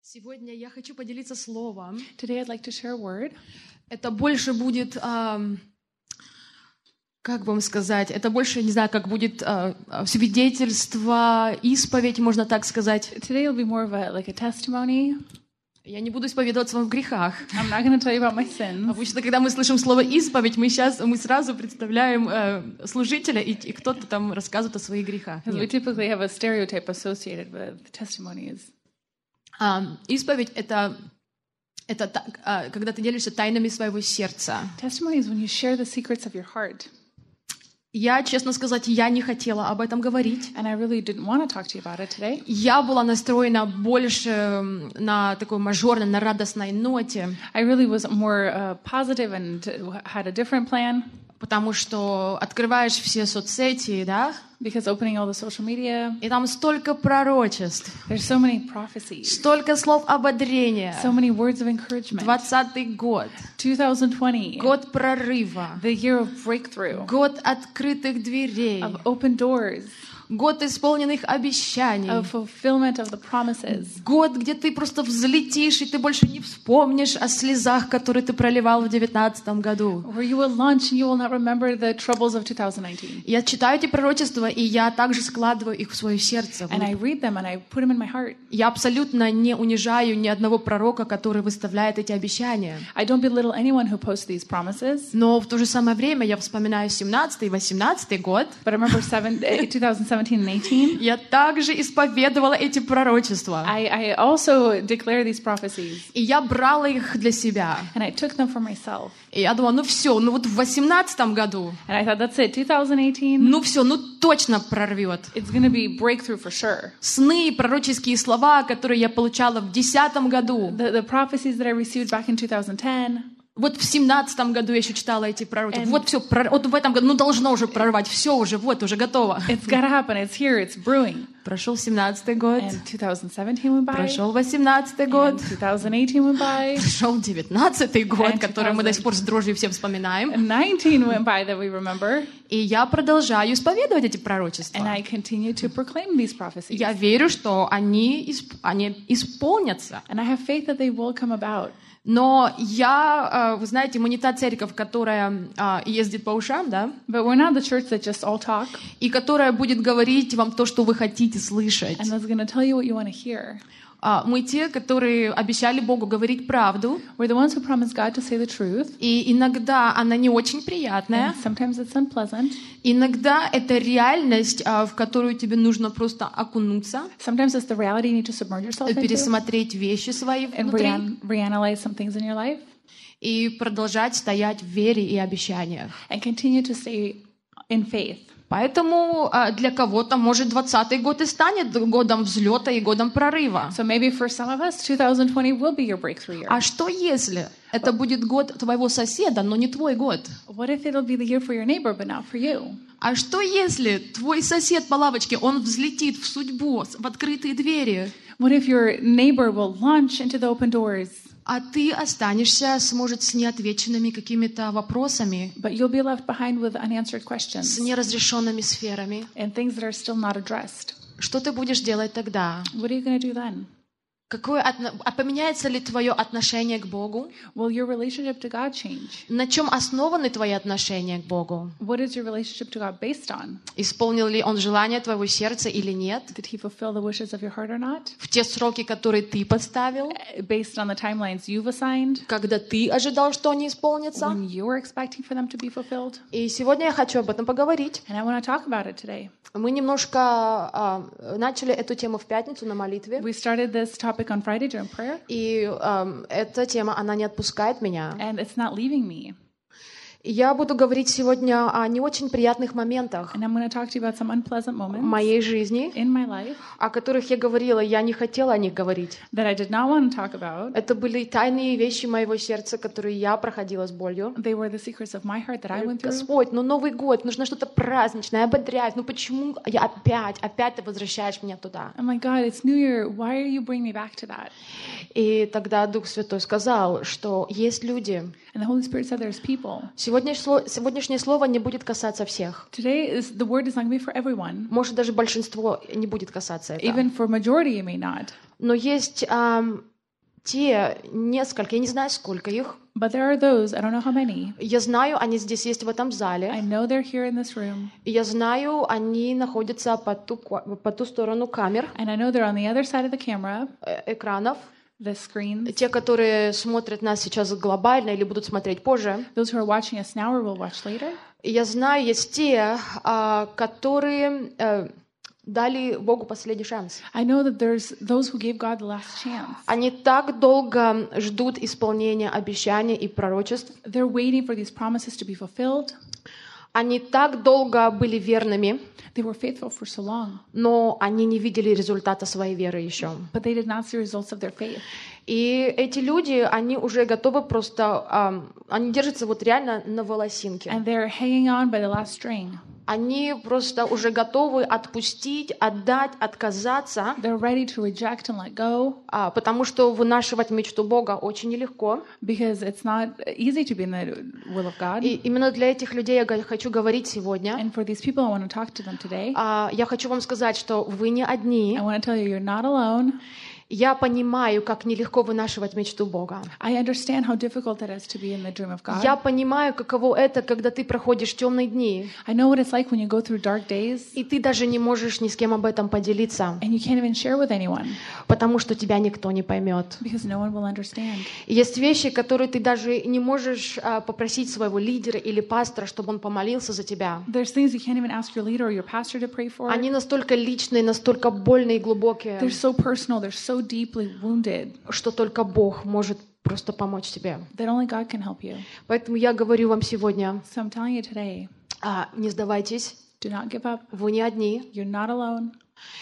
Сегодня я хочу поделиться словом. Today I'd like to share a word. Это больше будет, как вам сказать, это больше, не знаю, как будет свидетельство, исповедь, можно так сказать. Today will be more of a testimony. Я не буду исповедоваться вам в грехах. I'm not going to tell you about my sins. Обычно, когда мы слышим слово «исповедь», мы сразу представляем служителя, и кто-то там рассказывает о своих грехах. We typically have a stereotype associated with testimonies. Исповедь — это когда ты делишься тайнами своего сердца. Testimony is when you share the secrets of your heart. Я, честно сказать, я не хотела об этом говорить. And I really didn't want to talk to you about it today. Я была настроена больше на такой мажорной, на радостной ноте. I really was more positive and had a different plan. Потому что открываешь все соцсети, да? Because opening all the social media, и там столько пророчеств, there's so many prophecies, столько слов ободрения. So many words of encouragement. 2020 год, 2020, год прорыва, the year of breakthrough, год открытых дверей, of open doors, год исполненных обещаний, of fulfillment of the promises, год, где ты просто взлетишь, и ты больше не вспомнишь о слезах, которые ты проливал в 2019 году. Where you will launch and you will not remember the troubles of 2019. Я читаю эти пророчества, и я также складываю их в свое сердце. And I read them and I put them in my heart. Я абсолютно не унижаю ни одного пророка, который выставляет эти обещания. I don't belittle anyone who posts these promises. Но в то же самое время я вспоминаю 17 и 18 год. But I remember 2017 and 18. Я также исповедовала эти пророчества. I also declare these prophecies. И я брала их для себя. And I took them for myself. И я думала, ну все, ну вот в 18 году. And I thought, that's it, 2018. Ну все, ну точно прорвет. It's going to be breakthrough for sure. Сны и пророческие слова, которые я получала в 2010 году. The prophecies that I received back in 2010. Вот в 17 году я еще читала эти пророчества. Вот все, вот в этом году, ну должно уже прорвать, все уже, вот уже готово. It's gotta happen, it's here, it's brewing. Прошел 17 год. And 2017 went by. Прошел 18 год. 2018 went by. Прошел 19 год, который мы до сих пор с дрожью все вспоминаем. 19 went by that we remember. И я продолжаю исповедовать эти пророчества. And I continue to proclaim these prophecies. Я верю, что они исполнятся. And I have faith that they will come about. Но вы знаете, мы не та церковь, которая ездит по ушам, да? But we're not the church that just all talk. И которая будет говорить вам то, что вы хотите слышать. And that's going to tell you what you want to hear. Мы те, которые обещали Богу говорить правду. We're the ones who promised God to say the truth. И иногда она не очень приятная. And sometimes it's unpleasant. Иногда это реальность, в которую тебе нужно просто окунуться. Sometimes it's the reality you need to submerge yourself into. Пересмотреть вещи свои внутри. And reanalyze some things in your life. И продолжать стоять в вере и обещаниях. And continue to stay in faith. Поэтому для кого-то, может, 20-й год и станет годом взлета и годом прорыва. So maybe for some of us, 2020 will be your breakthrough year. А что если это будет год твоего соседа, но не твой год? What if it'll be the year for your neighbor, but not for you? А что если твой сосед по лавочке, он взлетит в судьбу, в открытые двери? What if your neighbor will launch into the open doors? А ты останешься, может, с неотвеченными какими-то вопросами, But you'll be left behind with unanswered questions. с неразрешенными сферами. And things that are still not addressed. Что ты будешь делать тогда? What are you going to do then? Поменяется ли твое отношение к Богу? Will your relationship to God change? На чем основаны твои отношения к Богу? What is your relationship to God based on? Исполнил ли Он желания твоего сердца или нет? Did He fulfill the wishes of your heart or not? В те сроки, которые ты поставил? Based on the timelines you've assigned? Когда ты ожидал, что они исполнятся? When you were expecting for them to be fulfilled? И сегодня я хочу об этом поговорить. And I want to talk about it today. Мы немножко начали эту тему в пятницу на молитве. We started this topic on Friday during prayer. И эта тема, она не отпускает меня. And it's not leaving me. Я буду говорить сегодня о не очень приятных моментах And I'm going to talk to you about some unpleasant moments моей жизни, in my life о которых я говорила, я не хотела о них говорить. that I did not want to talk about. Это были тайные вещи моего сердца, которые я проходила с болью. They were the secrets of my heart that I went through. Господь, ну Новый год, нужно что-то праздничное, ободрять. Ну почему я опять ты возвращаешь меня туда? Oh my God, it's New Year. Why are you bringing me back to that? И тогда Дух Святой сказал, что есть люди. And the Holy Spirit said there's people. Сегодняшнее слово не будет касаться всех. Today the word is not going to be for everyone. Может, даже большинство не будет касаться этого. Even for majority, it may not. Но есть те несколько, я не знаю, сколько их, but there are those, I don't know how many. я знаю, они здесь есть в этом зале, I know they're here in this room, и я знаю, они находятся по ту сторону камер, and I know they're on the other side of the camera, экранов, the screens. те, которые смотрят нас сейчас глобально или будут смотреть позже. Those who are watching us now or will watch later. И я знаю, есть те, которые дали Богу последний шанс. I know that there's those who gave God the last chance. Они так долго ждут исполнения обещаний и пророчеств. They're waiting for these promises to be fulfilled. Они так долго были верными, They were faithful for so long, но они не видели результата своей веры еще. but they did not see results of their faith. И эти люди, они уже готовы просто, они держатся вот реально на волосинке. And they're hanging on by the last string. Они просто уже готовы отпустить, отдать, отказаться, They're ready to reject and let go потому что вынашивать мечту Бога очень нелегко. because it's not easy to be in the will of God. И именно для этих людей я хочу говорить сегодня. And for these people, I want to talk to them today. Я хочу вам сказать, что вы не одни. I want to tell you, you're not alone. Я понимаю, как нелегко вынашивать мечту Бога. I understand how difficult it is to be in the dream of God. Я понимаю, каково это, когда ты проходишь темные дни, I know what it's like when you go through dark days и ты даже не можешь ни с кем об этом поделиться, and you can't even share with anyone потому что тебя никто не поймет. because no one will understand. И есть вещи, которые ты даже не можешь попросить своего лидера или пастора, чтобы он помолился за тебя. There's things you can't even ask your leader or your pastor to pray for. Они настолько личные, настолько больные и глубокие, They're so personal, they're so deeply wounded что только Бог может просто помочь тебе. that only God can help you. Поэтому я говорю вам сегодня, So I'm telling you today, не сдавайтесь, do not give up. вы не одни. You're not alone.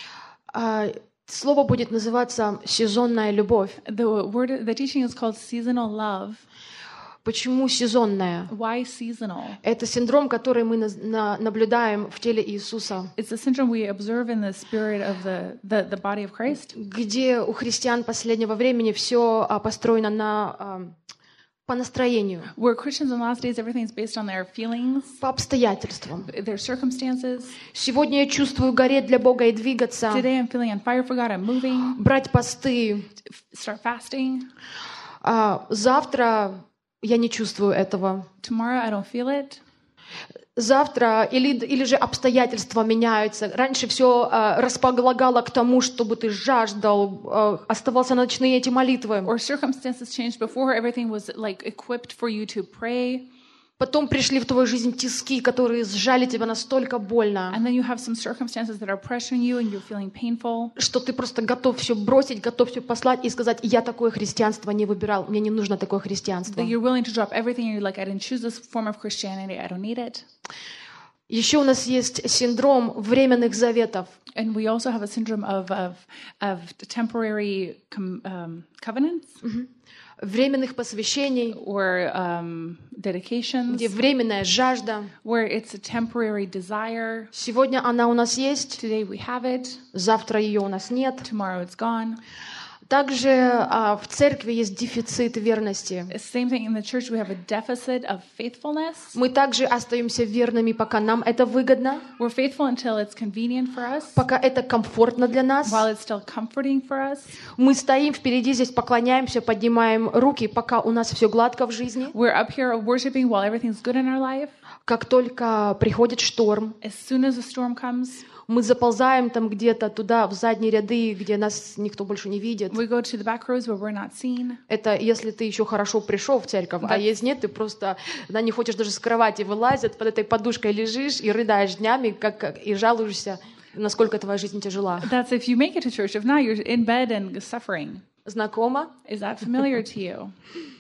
Слово будет называться «сезонная любовь». The teaching is called seasonal love. Почему сезонная? Why seasonal? Это синдром, который мы наблюдаем в теле Иисуса, It's a syndrome we observe in the spirit of the body of Christ, где у христиан последнего времени все построено по настроению, where Christians in the last days, everything is based on their feelings, по обстоятельствам. their circumstances. Сегодня я чувствую гореть для Бога и двигаться, Today I'm feeling on fire for God, I'm moving, брать посты. start fasting. Завтра я не чувствую этого. Tomorrow I don't feel it. Завтра или же обстоятельства меняются. Раньше все располагало к тому, чтобы ты жаждал, оставался на ночные эти молитвы. Or circumstances changed before, everything was like equipped for you to pray. Потом пришли в твою жизнь тиски, которые сжали тебя настолько больно, And then you have some circumstances that are pressuring you and you're feeling painful, что ты просто готов все бросить, готов все послать и сказать: я такое христианство не выбирал, мне не нужно такое христианство. that you're willing to drop everything and you're like, I didn't choose this form of Christianity, I don't need it. Еще у нас есть синдром временных заветов. And we also have a syndrome of temporary covenants Временных посвящений, or dedications, где временная жажда. where it's a temporary desire. Сегодня она у нас есть, Today we have it, завтра ее у нас нет. tomorrow it's gone. Также в церкви есть дефицит верности. Same thing in the church, we have a deficit of faithfulness. Мы также остаемся верными, пока нам это выгодно, We're faithful until it's convenient for us, пока это комфортно для нас. while it's still comforting for us. Мы стоим впереди здесь, поклоняемся, поднимаем руки, пока у нас все гладко в жизни. We're up here worshiping while everything's good in our life. Как только приходит шторм, As soon as a storm comes, мы заползаем там где-то туда, в задние ряды, где нас никто больше не видит. we go to the back rows where we're not seen. Это если ты еще хорошо пришел в церковь, а если нет, ты просто не хочешь даже с кровати вылазить, под этой подушкой лежишь и рыдаешь днями, и жалуешься, насколько твоя жизнь тяжела. That's if you make it to church. If not, you're in bed and suffering. Знакомо? Is that familiar to you?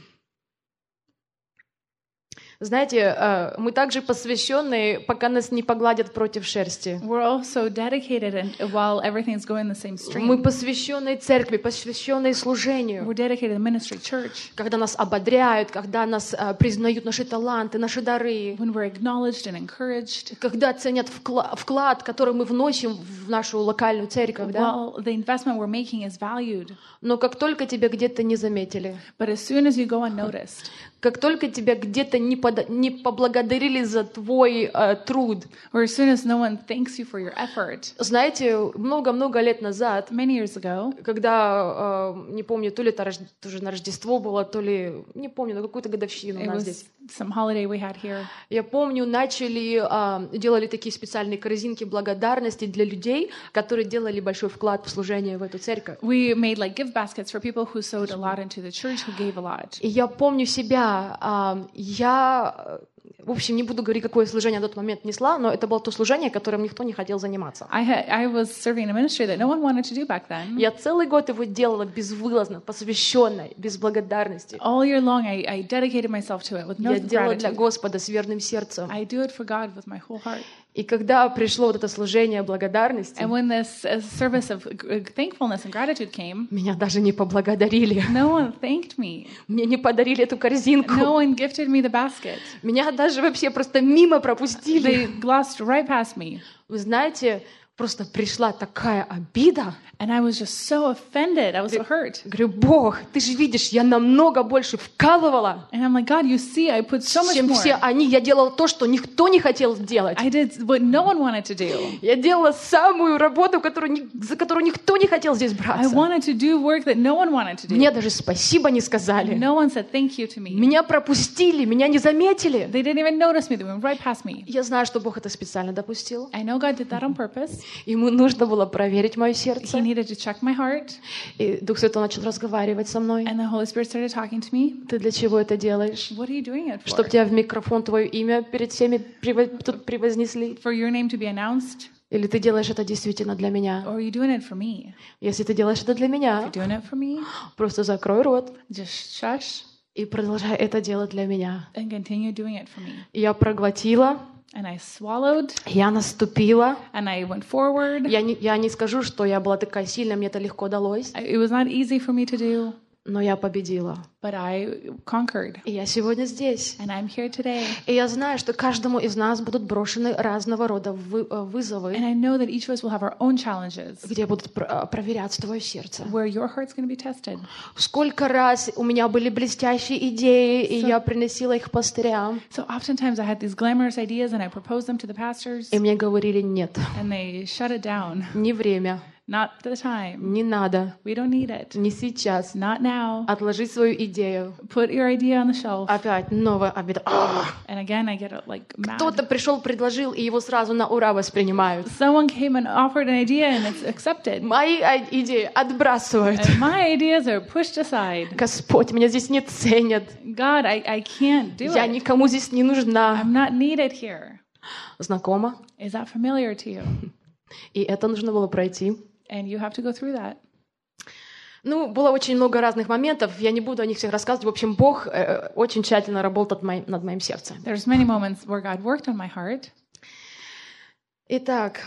Знаете, мы также посвященные, пока нас не погладят против шерсти. We're also dedicated and while everything's going the same stream. Мы посвященные церкви, посвященные служению. We're dedicated to ministry, church. Когда нас ободряют, когда нас признают наши таланты, наши дары. When we're acknowledged and encouraged. Когда ценят вклад, который мы вносим в нашу локальную церковь. Да? Well, the investment we're making is valued. Но как только тебя где-то не заметили, But as soon as you go unnoticed, как только тебя где-то не не поблагодарили за твой труд. Or as soon as no one thanks you for your effort. Знаете, много-много лет назад, Many years ago, когда, не помню, то ли это тоже на Рождество было, то ли, не помню, на какую-то годовщину у it нас was здесь. some holiday we had here. Я помню, делали такие специальные корзинки благодарности для людей, которые делали большой вклад в служение в эту церковь. We made like gift baskets for people who sewed a lot into the church, who gave a lot. И я помню себя, в общем, не буду говорить, какое служение на тот момент несла, но это было то служение, которым никто не хотел заниматься. I was serving in a ministry that no one wanted to do back then. Я целый год его делала безвылазно, посвященно, без благодарности. All year long, I dedicated myself to it with no Я делала для gratitude. Господа с верным сердцем. I do it for God with my whole heart. И когда пришло вот это служение благодарности, And when this service of thankfulness and gratitude came, меня даже не поблагодарили. no one thanked me. Мне не подарили эту корзинку. No one gifted me the basket. Меня даже вообще просто мимо пропустили. They glossed right past me. Вы знаете, просто пришла такая обида. And I was just so offended. I was so hurt. Говорю, Бог, ты же видишь, я намного больше вкалывала, And I'm like, God, you see, I put so much чем все more. они. Я делала то, что никто не хотел делать. I did what no one wanted to do. Я делала самую работу, за которую никто не хотел здесь I браться. wanted to do work that no one wanted to do. Мне даже спасибо не сказали. No one said thank you to me. Меня пропустили, меня не заметили. They didn't even notice me. They went right past me. Я знаю, что Бог это специально допустил. I know God did that on purpose. Ему нужно было проверить мое He сердце. needed to check my heart. И Дух Святой начал разговаривать со мной. And the Holy Spirit started talking to me. Ты для чего это делаешь? What are you doing it Чтоб for? тебя в микрофон твое имя перед всеми тут превознесли? For your name to be announced? Или ты делаешь это действительно для меня? Or are you doing it for me? Если ты делаешь это для If меня, you're doing it for me, просто закрой рот just shush и продолжай это делать для меня. and continue doing it for me. Я проглотила, And I swallowed я наступила. and I went forward. Я не скажу, что я была такая сильная, мне это легко далось, It was not easy for me to do, но я победила. but I conquered. И я сегодня здесь. And I'm here today. И я знаю, что каждому из нас будут брошены разного рода вызовы, And I know that each of us will have our own challenges где будут проверяться твое сердце. where your heart's going to be tested. Сколько раз у меня были блестящие идеи, и я приносила их пастырям, So oftentimes I had these glamorous ideas and I proposed them to the pastors и мне говорили: нет, and they shut it down. не время, Not the time. не надо, We don't need it. не сейчас. Not now. Отложи свою идею. Put your idea on the shelf. Опять новая обида. And again I get like mad. Кто-то пришел, предложил, и его сразу на ура воспринимают. Someone came and offered an idea and it's accepted. Мои идеи отбрасывают. And my ideas are pushed aside. Господь, меня здесь не ценят. God, I can't do Я it. никому здесь не нужна. I'm not needed here. Знакомо? Is that familiar to you? И это нужно было пройти. And you have to go through that. Ну, было очень много разных моментов, я не буду о них всех рассказывать. В общем, Бог очень тщательно работал над моим сердцем. There's many moments where God worked on my heart. Итак,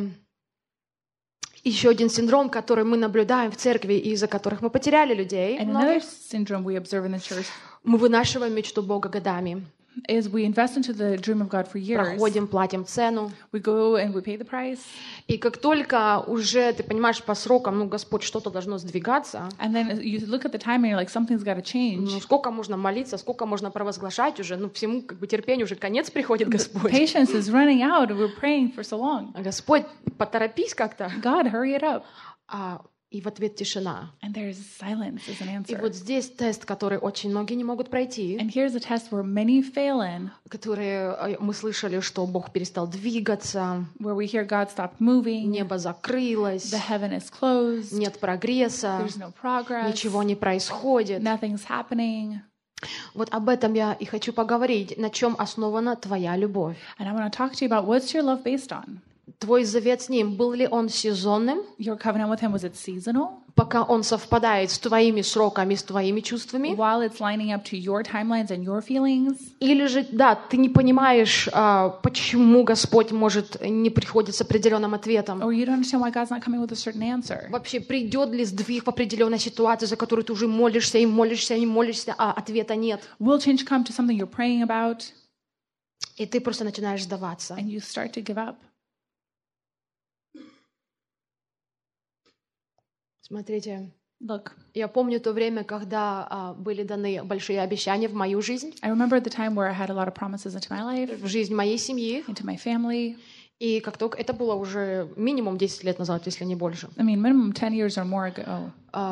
еще один синдром, который мы наблюдаем в церкви, из-за которых мы потеряли людей, And another syndrome we observe in the church мы вынашиваем мечту Бога годами. is we invest into the dream of God for years. Проходим, платим цену. We go and we pay the price. И как только уже, ты понимаешь, по срокам, ну, Господь, что-то должно сдвигаться, And then you look at the time and you're like, something's got to change. ну, сколько можно молиться, сколько можно провозглашать уже, ну, всему как бы терпению уже конец приходит, Господь. Patience is running out and we're praying for so long. Господь, поторопись как-то. God, hurry it up. И в ответ тишина. And there's silence as an И answer. вот здесь тест, который очень многие не могут пройти, And here's a test where many fail in, которые мы слышали, что Бог перестал двигаться, where we hear God stopped moving, небо закрылось, the heaven is closed, нет прогресса, there's no progress, ничего не происходит. nothing's happening. Вот об этом я и хочу поговорить, на чем основана твоя любовь. And I want to talk to you about what's your love based on? Твой завет с Ним, был ли он сезонным, Your covenant with Him, was it seasonal? пока он совпадает с твоими сроками, с твоими чувствами? While it's lining up to your timelines and your feelings? Или же, да, ты не понимаешь, почему Господь может не приходить с определенным ответом? Or you don't understand why God's not coming with a certain answer? Вообще, придет ли сдвиг в определенной ситуации, за которую ты уже молишься и молишься и молишься, а ответа нет? Will change come to something you're praying about? И ты просто начинаешь сдаваться. And you start to give up. Смотрите, Look, Я помню то время, когда были даны большие обещания в мою жизнь, I remember the time where I had a lot of promises into my life, в жизнь моей семьи. into my family. И как только это было уже минимум 10 лет назад, если не больше. I mean, minimum 10 years or more ago.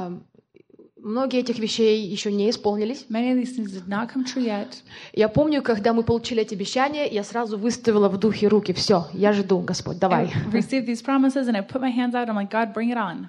Многие этих вещей еще не исполнились. Many of these things did not come true yet. Я помню, когда мы получили эти обещания, я сразу выставила в духе руки. Все, я жду, Господь, давай. I received these promises and I put my hands out. I'm like, God, bring it on.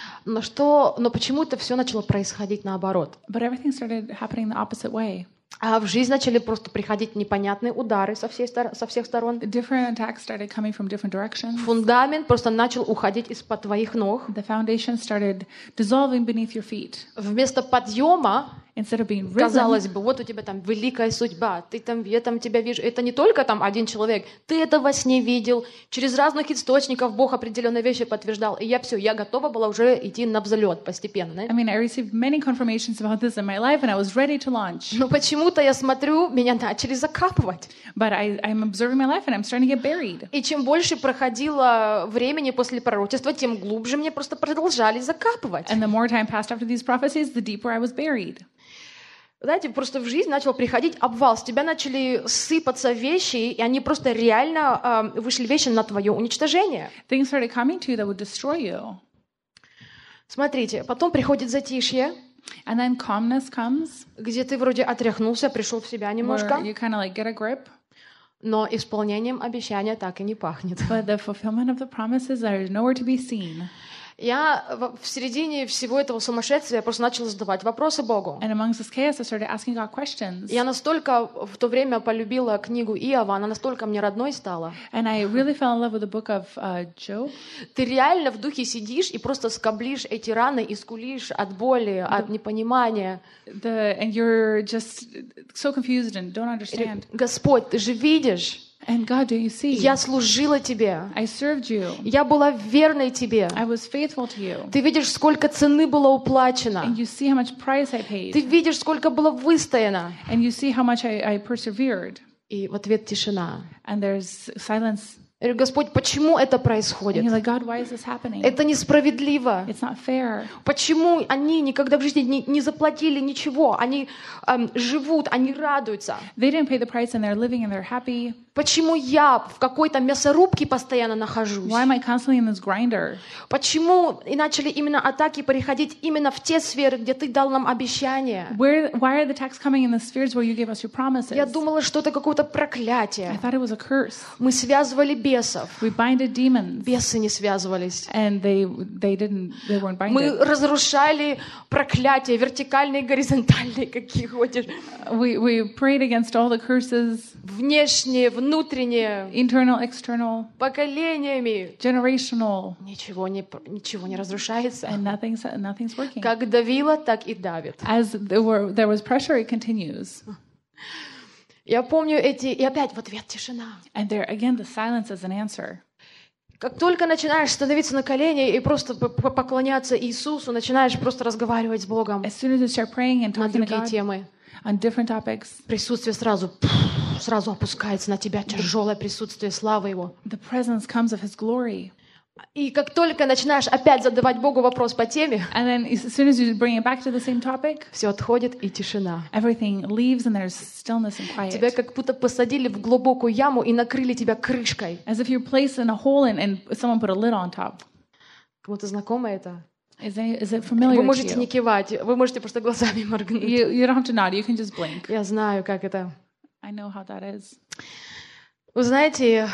Но почему-то все начало происходить наоборот. But everything started happening the opposite way. А в жизнь начали просто приходить непонятные удары со всех сторон. Different attacks started coming from different directions. Фундамент просто начал уходить из-под твоих ног. The foundation started dissolving beneath your feet. Вместо подъема, Instead of being risen, казалось бы, вот у тебя там великая судьба, я там тебя вижу. Это не только там один человек, ты это во сне видел, через разных источников Бог определенные вещи подтверждал, и я готова была уже идти на взлет постепенно. I mean, I received many confirmations about this in my life, and I was ready to launch. Но почему-то я смотрю, меня начали закапывать. But I'm observing my life, and I'm starting to get buried. И чем больше проходило времени после пророчества, тем глубже мне просто продолжали закапывать. And the more time passed after these prophecies, the deeper I was buried. Знаете, просто в жизнь начал приходить обвал. С тебя начали сыпаться вещи, и они просто реально вышли вещи на твое уничтожение. Things started coming to you that would destroy you. Смотрите, потом приходит затишье, And then calmness comes, где ты вроде отряхнулся, пришел в себя немножко, where you kind of like get a grip. но исполнением обещания так и не пахнет. But the fulfillment of the promises are nowhere to be seen. Я в середине всего этого сумасшествия просто начала задавать вопросы Богу. And amongst this chaos, I started asking God questions. Я настолько в то время полюбила книгу Иова, она настолько мне родной стала. And I really fell in love with the book of Job. Ты реально в духе сидишь и просто скоблишь эти раны и скулишь от боли, от непонимания. And you're just so confused and don't understand. Господь, ты же видишь. And God, do you see? Я служила тебе. I served you. Я была верной тебе. I was faithful to you. Ты видишь, сколько цены было уплачено. And you see how much price I paid. Ты видишь, сколько было выстояно. And you see how much I persevered. И в ответ тишина. And there's silence. Я говорю, Господь, почему это And происходит? you're like, God, why is this happening? Это несправедливо. It's not fair. Почему они никогда в жизни не заплатили ничего? Они живут, они радуются. They didn't pay the price and they're living and they're happy. Почему я в какой-то мясорубке постоянно нахожусь? Why am I constantly in this grinder? Почему и начали именно атаки приходить именно в те сферы, где ты дал нам обещания? Why are the attacks coming in the spheres where you gave us your promises? Я думала, что это какое-то I проклятие. thought it was a curse. Мы связывали бесов. We binded demons. Бесы не связывались. And they weren't Мы binded. разрушали проклятия, вертикальные и горизонтальные, какие хочешь. We prayed against all the curses, Внешние, внутренние, internal, external, поколениями. generational, Ничего не разрушается. and nothing's working. Как давило, так и давит. As there was pressure, it continues. Я помню и опять в ответ тишина. And there again, the silence is an answer. Как только начинаешь становиться на колени и просто поклоняться Иисусу, начинаешь просто разговаривать с Богом As soon as you start praying and на talking to другие God темы, on different topics, присутствие сразу опускается на тебя, тяжелое присутствие славы Его. the presence comes of His glory. И как только начинаешь опять задавать Богу вопрос по теме, And then as soon as you bring it back to the same topic, все отходит и тишина. everything leaves and there's stillness and Тебя quiet. как будто посадили в глубокую яму и накрыли тебя крышкой. As if you're placed in a hole and someone put a lid on top. Кому-то знакомо это? Is it familiar Вы to можете не you? кивать, вы можете просто глазами моргнуть. You don't have to nod, you can just blink. Я знаю, как это. I know how that is. Вы знаете,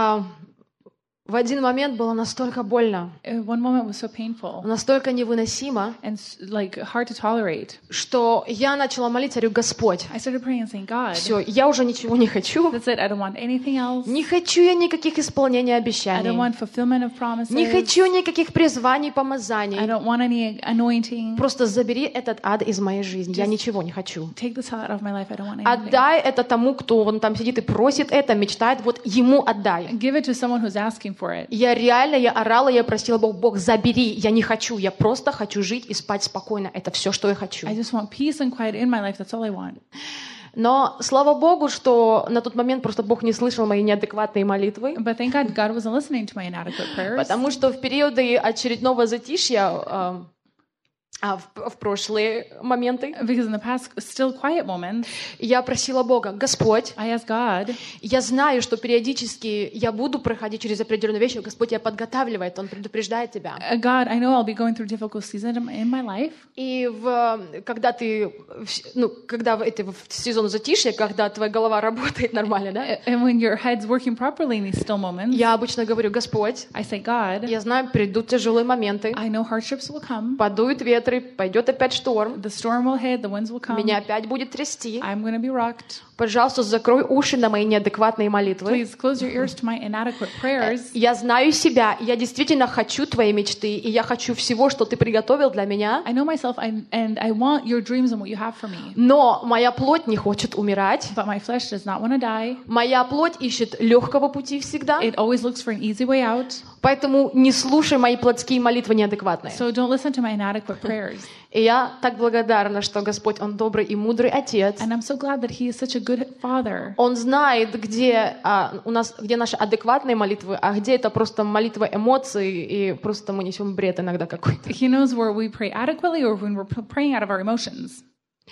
в один момент было настолько больно, One moment was so painful настолько невыносимо, and like hard to tolerate. что я начала молиться, говорю, Господь, I started praying and saying, God, все, я уже ничего не хочу. that's it. I don't want anything else. Не хочу я никаких исполнений I don't обещаний. want fulfillment of promises. Не хочу никаких призваний, I помазаний. don't want any anointing. Просто забери этот ад из моей жизни. Я ничего не хочу. Take this out of my life. I don't want anything. Отдай это тому, кто он там сидит и просит это, мечтает, вот ему отдай. Give it to someone who's asking for it. Я орала, я просила Бог, забери, я не хочу, я просто хочу жить и спать спокойно. Это все, что я хочу. I just want peace and quiet in my life. That's all I want. Но слава Богу, что на тот момент просто Бог не слышал мои неадекватные молитвы, But thank God, God wasn't listening to my inadequate prayers. потому что в периоды очередного затишья А в прошлые моменты because in the past, still quiet moments, я просила Бога: Господь, I asked God, я знаю, что периодически я буду проходить через определенные вещи. Господь тебя подготавливает, Он предупреждает тебя. God, I know I'll be going through difficult seasons in my life. И когда ты, когда в сезон затишья, когда твоя голова работает нормально, да? And when your head's working properly in these still moments, Я обычно говорю: Господь, I say, God, я знаю, придут тяжелые моменты, I know hardships will come. подуют ветры, пойдет опять шторм, The storm will hit, the winds will come. меня опять будет трясти. I'm going to be rocked. Пожалуйста, закрой уши на мои неадекватные молитвы. Please close your ears to my inadequate prayers. Я знаю себя, я действительно хочу твои мечты, и я хочу всего, что ты приготовил для меня. I know myself, and I want your dreams and what you have for me. Но моя плоть не хочет умирать. But my flesh does not want to die. Моя плоть ищет легкого пути всегда. It always looks for an easy way out. Поэтому не слушай мои плотские молитвы неадекватные. So don't listen to my inadequate prayers. И я так благодарна, что Господь, Он добрый и мудрый Отец. And I'm so glad that He is such a good Father. Он знает, где где наши адекватные молитвы, а где это просто молитва эмоций, и просто мы несем бред иногда какой-то. He knows where we pray adequately or when we're praying out of our emotions.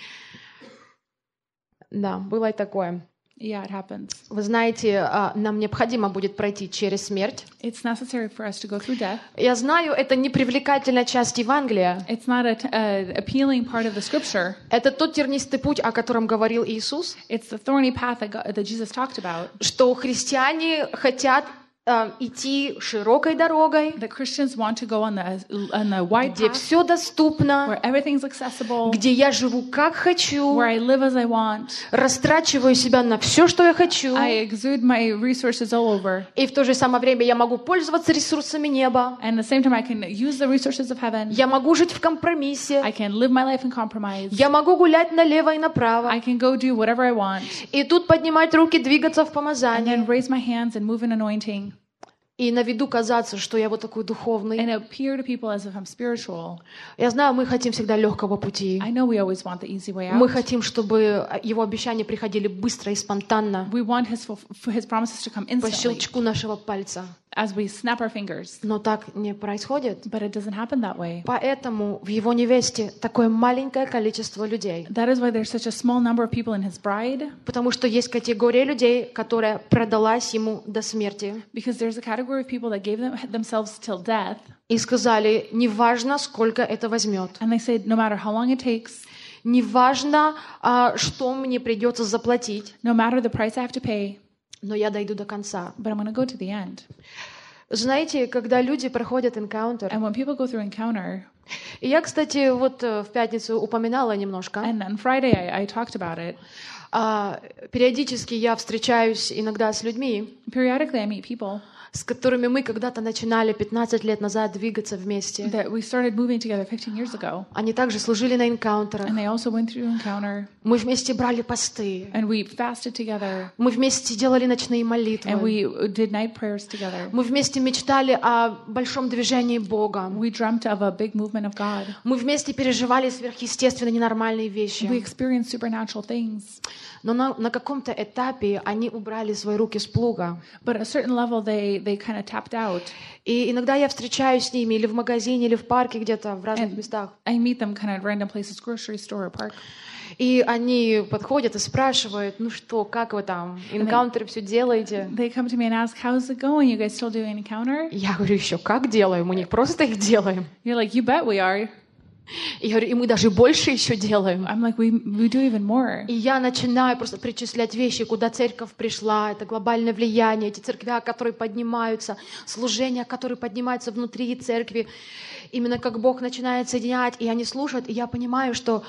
Да, было и такое. Yeah, it happens. Вы знаете, нам необходимо будет пройти через смерть. It's necessary for us to go through death. Я знаю, это непривлекательная часть Евангелия. It's not an appealing part of the scripture. Это тот тернистый путь, о котором говорил Иисус, It's the thorny path that Jesus talked about. что христиане хотят идти широкой дорогой, That Christians want to go on the wide где path, все доступно, where everything's accessible, где я живу как хочу, where I live as I want. растрачиваю себя на все, что я хочу, I exude my resources all over. и в то же самое время я могу пользоваться ресурсами неба, And at the same time, I can use the resources of heaven. я могу жить в компромиссе, I can live my life in compromise. я могу гулять налево и направо, I can go do whatever I want. и тут поднимать руки, двигаться в And помазании, then raise my hands and move in anointing. и на виду казаться, что я вот такой духовный. And appear to people as if I'm spiritual. Я знаю, мы хотим всегда легкого пути. I know we always want the easy way Мы out. хотим, чтобы Его обещания приходили быстро и спонтанно, We want His promises to come по instantly щелчку нашего пальца. as we snap our fingers. Но так не происходит. But it doesn't happen that way. Поэтому в Его невесте такое маленькое количество людей. That is why there's such a small number of people in His bride. Потому что есть категория людей, которая продалась Ему до смерти. Because there's a category of people that gave themselves till death. И сказали: неважно, сколько это возьмет. And they said, no matter how long it takes, Неважно, что мне придется заплатить. no matter the price I have to pay, Но я дойду до конца. but I'm going to go to the end. Знаете, когда люди проходят энкаунтер, And when people go through encounter, и я, кстати, вот в пятницу упоминала немножко, and on Friday I talked about it, периодически я встречаюсь иногда с людьми, periodically I meet people с которыми мы когда-то начинали 15 лет назад двигаться вместе. that we started moving together 15 years ago. Они также служили на энкаунтерах. And they also went through encounter. Мы вместе брали посты. And we fasted together. Мы вместе делали ночные молитвы. And we did night prayers together. Мы вместе мечтали о большом движении Бога. We dreamt of a big movement of God. Мы вместе переживали сверхъестественные, ненормальные вещи. We experienced supernatural things. Но на каком-то этапе они убрали свои руки с плуга. But at a certain level, they kind of tapped out. И иногда я встречаюсь с ними или в магазине, или в парке где-то, в разных местах. I meet them kind of random places, grocery store or park. И они подходят и спрашивают: ну что, как вы там, энкаунтеры все делаете? They come to me and ask, how's it going? You guys still doing encounter? Я говорю: еще как делаем, мы не просто их делаем. You're like, you bet we are. И говорю: и мы даже больше еще делаем. I'm like, we do even more. И я начинаю просто перечислять вещи, куда церковь пришла, это глобальное влияние, эти церкви, которые поднимаются, служения, которые поднимаются внутри церкви, именно как Бог начинает соединять, и они слушают, и я понимаю, что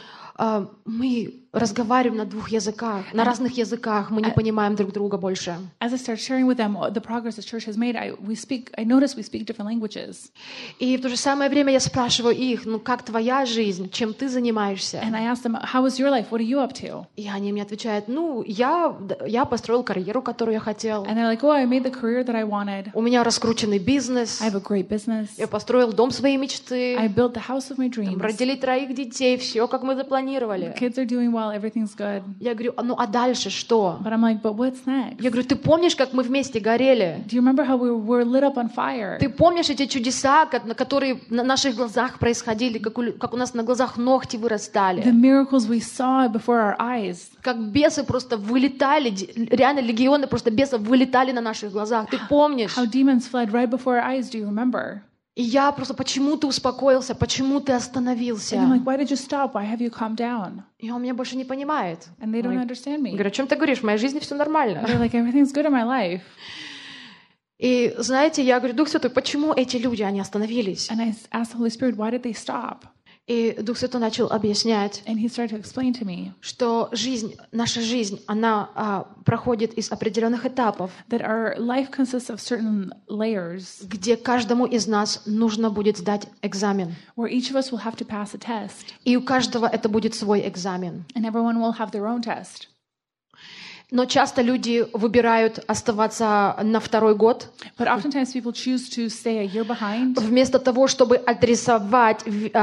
мы разговариваем на двух языках, на разных языках, мы не понимаем друг друга больше. As I start sharing with them the progress the church has made, I notice we speak different languages. И в то же самое время я спрашиваю их: ну как твоя жизнь, чем ты занимаешься? And I ask them, how is your life? What are you up to? И они мне отвечают: ну я построил карьеру, которую я хотел. And they're like, oh, I made the career that I wanted. У меня раскрученный бизнес. I have a great business. Я построил дом своей мечты. I built the house of my dreams. Родили 3 детей, все как мы запланировали. планировали. Kids are doing well, everything's good. Я говорю, ну а дальше что? But I'm like, but what's next? Я говорю, ты помнишь, как мы вместе горели? Do you remember how we were lit up on fire? Ты помнишь эти чудеса, которые на наших глазах происходили, как у нас на глазах ногти The вырастали? miracles we saw before our eyes. Как бесы просто вылетали, реально легионы просто бесов вылетали на наших глазах. Ты помнишь? How demons fled right before our eyes, do you remember? И я просто, почему ты успокоился, почему ты остановился? And I'm like, why did you stop? Why have you calmed down? И он меня больше не понимает. And they don't understand Я me. говорю, о чем ты говоришь? В моей жизни все нормально. They're like, everything's good in my life. И знаете, я говорю, Дух Святой, почему эти люди, они остановились? And I asked the Holy Spirit, why did they stop? И Дух Святой начал объяснять, And he started to explain to me что наша жизнь, она проходит из определенных этапов, that our life consists of certain layers где каждому из нас нужно будет сдать экзамен. where each of us will have to pass a test. И у каждого это будет свой экзамен. And everyone will have their own test. Но часто люди выбирают оставаться на второй год, But oftentimes people choose to stay a year behind вместо того, чтобы адресовать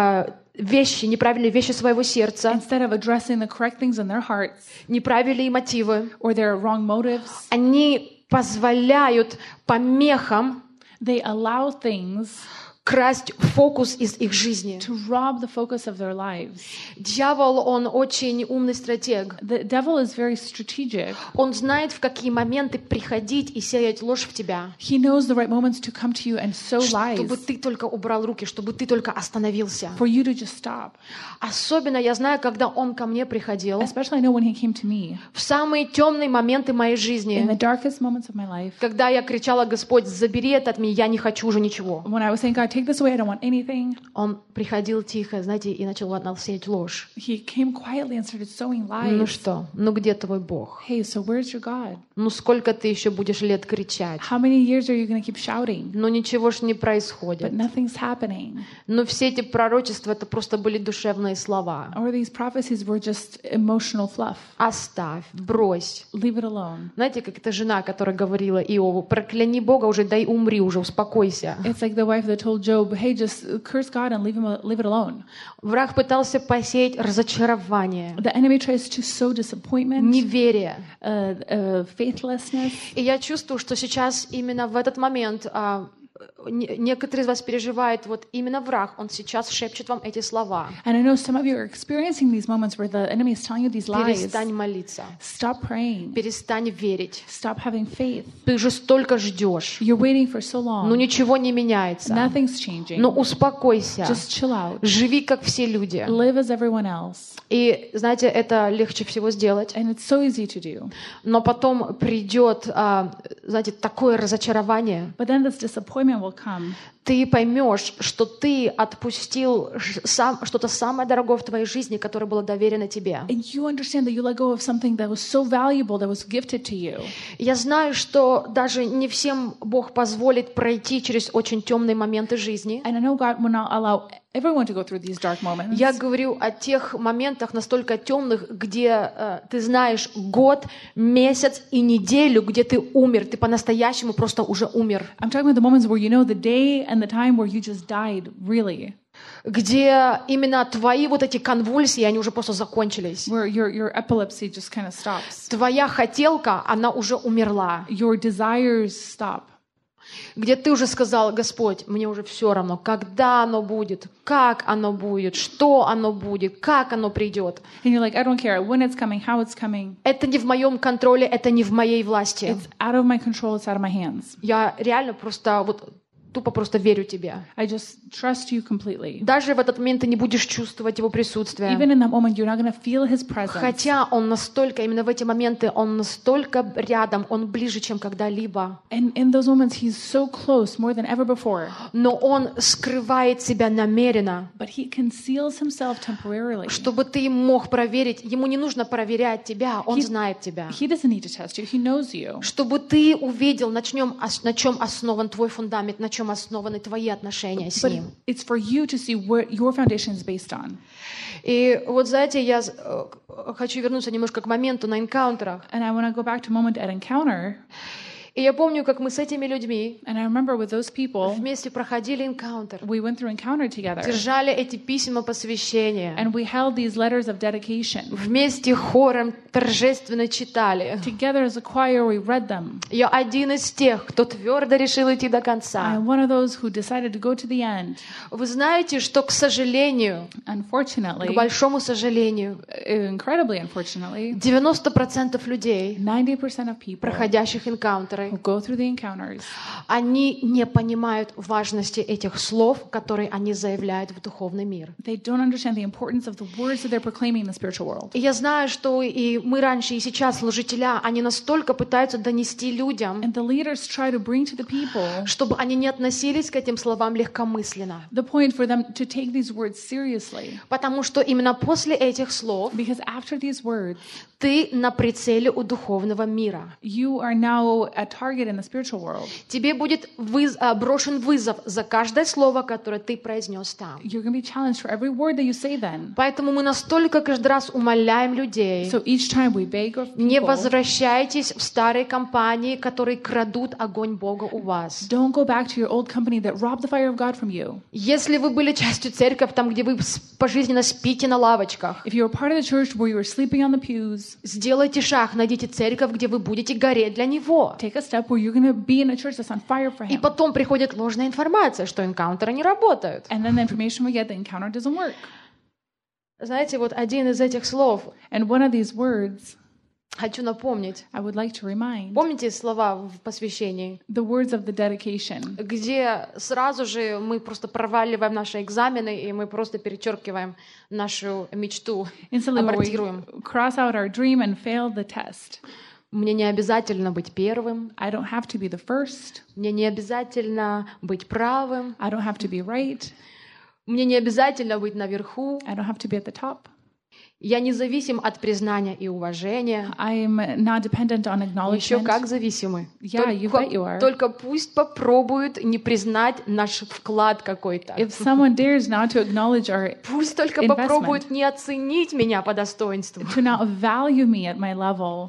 вещи, неправильные вещи своего сердца, instead of addressing the correct things in their hearts неправильные мотивы. or their wrong motives. Они позволяют помехам They allow things красть фокус из их жизни. to rob the focus of their lives. Дьявол, он очень умный стратег. The devil is very strategic. Он знает, в какие моменты приходить и сеять ложь в тебя, He knows the right moments to come to you and sow чтобы lies ты только убрал руки, чтобы ты только остановился. for you to just stop. Особенно я знаю, когда он ко мне приходил, Especially I know when he came to me в самые темные моменты моей in жизни, the darkest moments of my life. когда я кричала: Господь, забери это от меня, я не хочу уже ничего. When I was saying, God, take this away, I don't want anything. Он приходил тихо, знаете, и начал сеять ложь. He came quietly and started sowing Ну lies. что? Ну где твой Бог? Hey, so where's your God? Ну сколько ты еще будешь лет кричать? How many years are you going to keep shouting? Ну ничего ж не But происходит. nothing's happening. Но все эти пророчества, это просто были душевные слова. Or these prophecies were just emotional fluff. Оставь, брось. Leave it alone. Знаете, как эта жена, которая говорила Иову: прокляни Бога уже, дай умри уже, успокойся. It's like the wife that told Job, hey, just curse God and leave it alone. Враг пытался посеять разочарование, The enemy tries to sow disappointment, неверие. faithlessness. И я чувствую, что сейчас именно в этот момент некоторые из вас переживают, вот именно враг, он сейчас шепчет вам эти слова. And I know some of you are experiencing these moments where the enemy is telling you these lies. Перестань молиться, Stop praying. перестань верить. Stop having faith. Ты же столько ждешь, You're waiting for so long. но ничего не меняется. Nothing's changing. Ну успокойся, Just chill out. живи как все люди. Live as everyone else. И знаете, это легче всего сделать. And it's so easy to do. Но потом придет, знаете, такое разочарование. But then this disappointment will come. Ты поймешь, что ты отпустил что-то самое дорогое в твоей жизни, которое было доверено тебе. And you understand that you let go of something that was so valuable, that was gifted to you. Я знаю, что даже не всем Бог позволит пройти через очень темные моменты жизни. And I know God will not allow everyone to go through these dark moments. Я говорю о тех моментах настолько темных, где ты знаешь год, месяц и неделю, где ты умер, ты по-настоящему просто уже умер. I'm talking about the moments where you know the day and the time where you just died, really. Где именно твои вот эти конвульсии, они уже просто закончились. Where your epilepsy just kind of stops. Твоя хотелка, она уже умерла. Your desires stop. Где ты уже сказал: Господь, мне уже все равно, когда оно будет, как оно будет, что оно будет, как оно придет. And you're like, I don't care when it's coming, how it's coming. Это не в моем контроле, это не в моей власти. It's out of my control, it's out of my hands. Я реально тупо просто верю тебе. I just trust you completely. Даже в этот момент ты не будешь чувствовать его присутствие. Even in that moment, you're not going to feel his presence. Хотя он настолько, именно в эти моменты, он настолько рядом, он ближе, чем когда-либо. And in those moments, he's so close, more than ever before. Но он скрывает себя намеренно, But he conceals himself temporarily. чтобы ты мог проверить. Ему не нужно проверять тебя, он знает тебя. He doesn't need to test you. He knows you. Чтобы ты увидел, на чем основан твой фундамент, на чем основаны твои отношения с But ним. it's for you to see what your foundation is based on. И вот, знаете, я хочу вернуться немножко к моменту на энкаунтерах. And I want to go back to a moment at Encounter. И я помню, как мы с этими людьми And I remember with those people, вместе проходили энкаунтер, we went through encounter together. держали эти письма посвящения, And we held these letters of dedication. вместе хором торжественно читали. Together as a choir, we read them. Я один из тех, кто твердо решил идти до конца. I'm one of those who decided to go to the end. Вы знаете, что, к сожалению, к Unfortunately, большому сожалению, incredibly unfortunately, 90% людей, 90% of people проходящих энкаунтеры, who go through the encounters, они не понимают важности этих слов, которые они заявляют в духовный мир. they don't understand the importance of the words that they're proclaiming in the spiritual world. И я знаю, что и мы раньше, и сейчас служителя, они настолько пытаются донести людям, And the leaders try to bring to the people чтобы они не относились к этим словам легкомысленно. the point for them to take these words seriously. Потому что именно после этих слов Because after these words, ты на прицеле у духовного мира. you are now a target in the spiritual world. Тебе будет брошен вызов за каждое слово, которое ты произнес там. You're going to be challenged for every word that you say then. Поэтому мы настолько каждый раз умоляем людей: So each time we beg of не people, возвращайтесь в старые компании, которые крадут огонь Бога у вас. don't go back to your old company that robbed the fire of God from you. Если вы были частью церкви, там, где вы пожизненно спите на лавочках, If you were part of the church where you were sleeping on the pews, сделайте шаг, найдите церковь, где вы будете гореть для Него. take a step where you're going to be in a church that's on fire for И Him. потом приходит ложная информация, что энкаунтеры не работают. And then the information we get, the encounter doesn't work. Знаете, вот один из этих слов And one of these words, хочу напомнить. I would like to remind, Помните слова в посвящении, the words of the dedication, где сразу же мы просто проваливаем наши экзамены, и мы просто перечеркиваем нашу мечту, instantly where абортируем. we cross out our dream and fail the test. Мне не обязательно быть первым, I don't have to be the first. мне не обязательно быть правым, I don't have to be right. мне не обязательно быть наверху. I don't have to be at the top. Я не зависим от признания и уважения. I'm not dependent on Еще acknowledgement. как зависимы. Yeah, you bet you are. Только пусть попробуют не признать наш вклад какой-то. If someone dares not to acknowledge our Пусть только investment, попробуют не оценить меня по достоинству. to not value me at my level,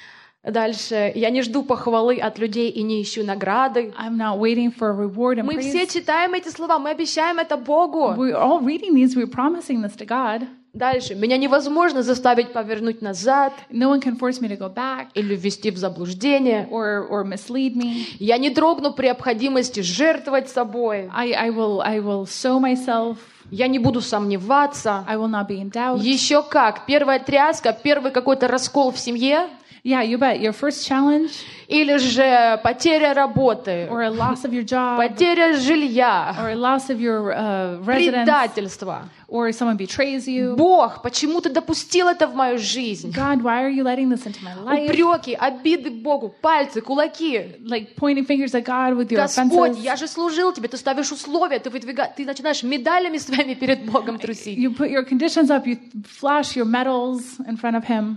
Дальше. Я не жду похвалы от людей и не ищу награды. I'm not waiting for a reward and Мы все praise. читаем эти слова, мы обещаем это Богу. We're all reading these, we're promising this to God. Дальше. Меня невозможно заставить повернуть назад No one can force me to go back или ввести в заблуждение. or mislead me. Я не дрогну при необходимости жертвовать собой. I will sow myself. Я не буду сомневаться. I will not be in doubt. Еще как. Первая тряска, первый какой-то раскол в семье, Yeah, you bet. Your first challenge или же потеря работы, or a loss of your job потеря жилья, or a loss of your residence предательство. or someone betrays you. Бог, почему ты допустил это в мою жизнь? God, why are you letting this into my life? Упреки, обиды Богу, пальцы, кулаки. Like pointing fingers at God with your Господь, offenses. я же служил тебе, ты ставишь условия, ты начинаешь медалями своими перед Богом трусить. You put your conditions up, you flash your medals in front of Him.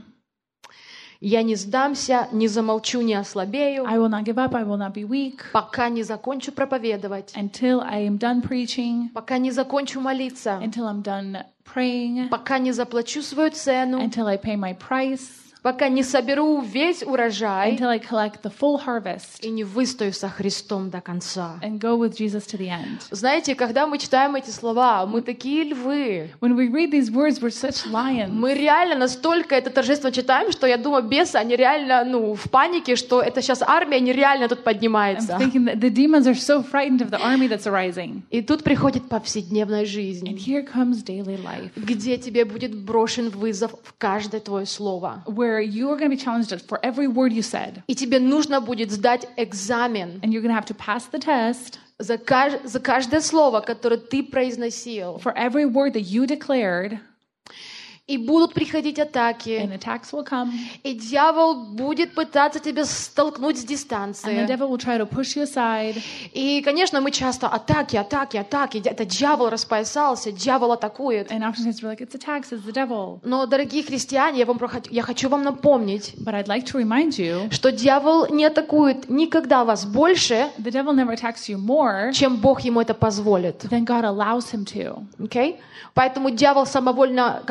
Я не сдамся, не замолчу, не ослабею, I will not give up, I will not be weak пока не закончу проповедовать, until I am done preaching, пока не закончу молиться, until I'm done praying, пока не заплачу свою цену, until I pay my price, пока не соберу весь урожай until I collect the full harvest и не выстою со Христом до конца. and go with Jesus to the end. Знаете, когда мы читаем эти слова, мы такие львы. When we read these words, we're such lions. Мы реально настолько это торжество читаем, что я думаю, бесы, они реально, в панике, что это сейчас армия нереально тут I'm поднимается. thinking that the demons are so frightened of the army that's arising. И тут приходит повседневная And жизнь, here comes daily life, где тебе будет брошен вызов в каждое твое слово. where you are going to be challenged for every word you said. И тебе нужно будет сдать экзамен And you're going to have to pass the test за каждое слово, которое ты произносил. for every word that you declared, И будут приходить атаки. and attacks will come, И дьявол будет пытаться тебя столкнуть с and the дистанции. devil will try to push you aside. И, конечно, мы часто атаки. Это дьявол распоясался, дьявол атакует. And oftentimes we're like, it's attacks, it's the devil. Но, дорогие христиане, я хочу вам напомнить, But I'd like to remind you, что дьявол не атакует никогда вас больше, the devil never attacks you more чем Бог ему это позволит. than God allows him to. Okay? Поэтому дьявол самовольно, как Библия говорит,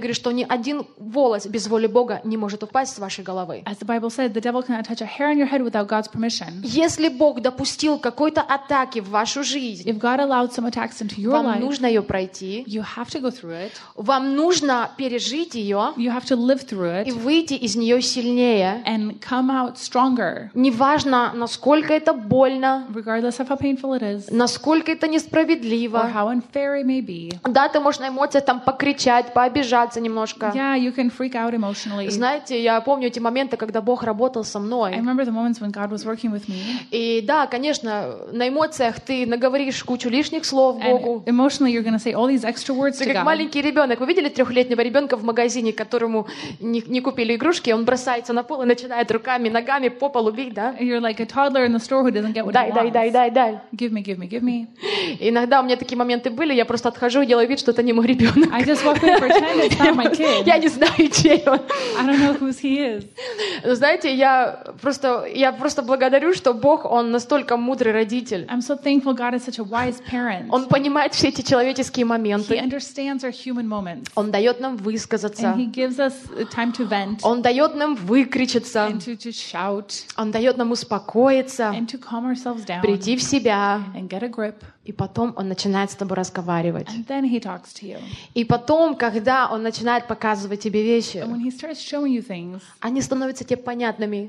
говорит, что ни один волос без воли Бога не может упасть с вашей головы. As the Bible said, the devil cannot touch a hair on your head without God's permission. Если Бог допустил какой-то атаки в вашу жизнь, If God allowed some attacks into your вам life, нужно ее пройти, you have to go through it. вам нужно пережить ее You have to live through и it выйти из нее сильнее. and come out stronger, Неважно, насколько это больно, regardless of how painful it is насколько это or несправедливо. how unfair it may be. Да, ты можешь на эмоциях там покричать, пообижаться немножко. Yeah, you can freak out emotionally. Знаете, я помню эти моменты, когда Бог работал со I мной. remember the moments when God was working with me. И да, конечно, на эмоциях ты наговоришь кучу лишних слов Богу. And emotionally, you're going to say all these extra words Ты to как God. маленький ребенок. Вы видели 3-летнего ребенка в магазине, которому не купили игрушки, он бросается на пол и начинает руками, ногами по полу бить, да? You're like a toddler in the store who doesn't get what he Дай, дай, wants. дай, дай, дай. Give me, give me, give me. Иногда у меня такие моменты были, я просто отхожу и делаю вид, что это не мой ребенок. I just walk away and pretend it's not my kid. Я не знаю, чей он. I don't know whose he is. Знаете, я просто благодарю, что Бог, Он настолько мудрый родитель. I'm so thankful God is such a wise parent. Он понимает все эти человеческие He моменты. understands our human moments. Он дает нам высказаться. And he gives us time to vent Он дает нам выкричаться. and to shout Он дает нам успокоиться, and to calm ourselves down прийти в себя. and get a grip. И потом Он начинает с тобой разговаривать. And then he talks to you. И потом, когда Он начинает показывать тебе вещи, And when he starts showing you things, они становятся тебе понятными.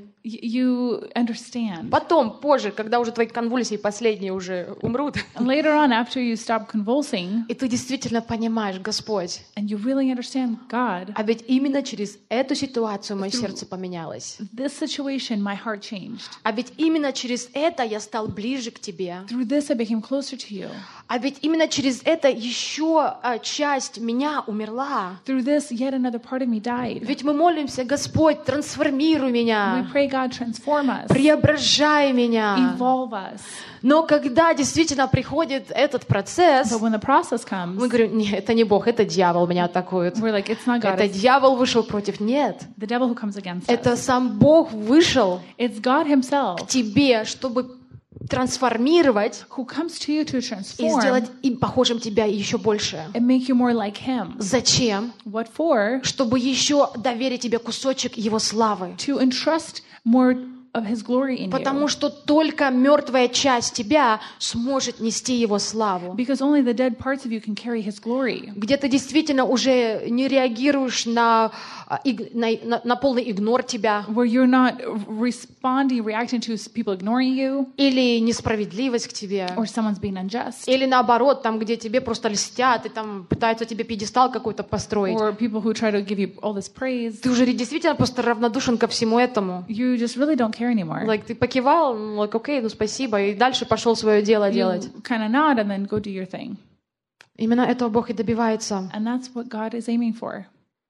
you understand. Потом, позже, когда уже твои конвульсии последние уже умрут, And later on, after you stop convulsing и ты действительно понимаешь, Господь, and you really understand God, а ведь именно через эту ситуацию мое сердце поменялось. this situation, my heart changed. А ведь именно через это я стал ближе к Тебе. Through this, I became closer to you. А ведь именно через это еще часть меня умерла. Through this, yet another part of me died. Ведь мы молимся, Господь, трансформируй We меня, pray, God, transform us, преображай меня. evolve us. Но когда действительно приходит этот процесс, But when the process мы comes, говорим, нет, это не Бог, это дьявол меня атакует. we're like, it's not God, Это it's дьявол вышел против. Нет, the devil who comes against это us. сам Бог вышел It's God himself к тебе, чтобы трансформировать who comes to you to и сделать transform им похожим тебя еще больше. and make you more like him. Зачем? What for? Чтобы еще доверить тебе кусочек Его славы. To entrust more of his glory in Потому you. что только мертвая часть тебя сможет нести Его славу. Because only the dead parts of you can carry his glory. Где ты действительно уже не реагируешь на полный игнор тебя Where you're not reacting to people ignoring you или несправедливость к тебе. or someone's being unjust. Или наоборот, там, где тебе просто льстят и там пытаются тебе пьедестал какой-то построить. Or people who try to give you all this praise. Ты уже действительно просто равнодушен ко всему этому. You just really don't care anymore. Like, ты покивал, окей, ну спасибо, и дальше пошел свое дело делать. You kind of nod and then go do your thing. Именно этого Бог и добивается. And that's what God is aiming for.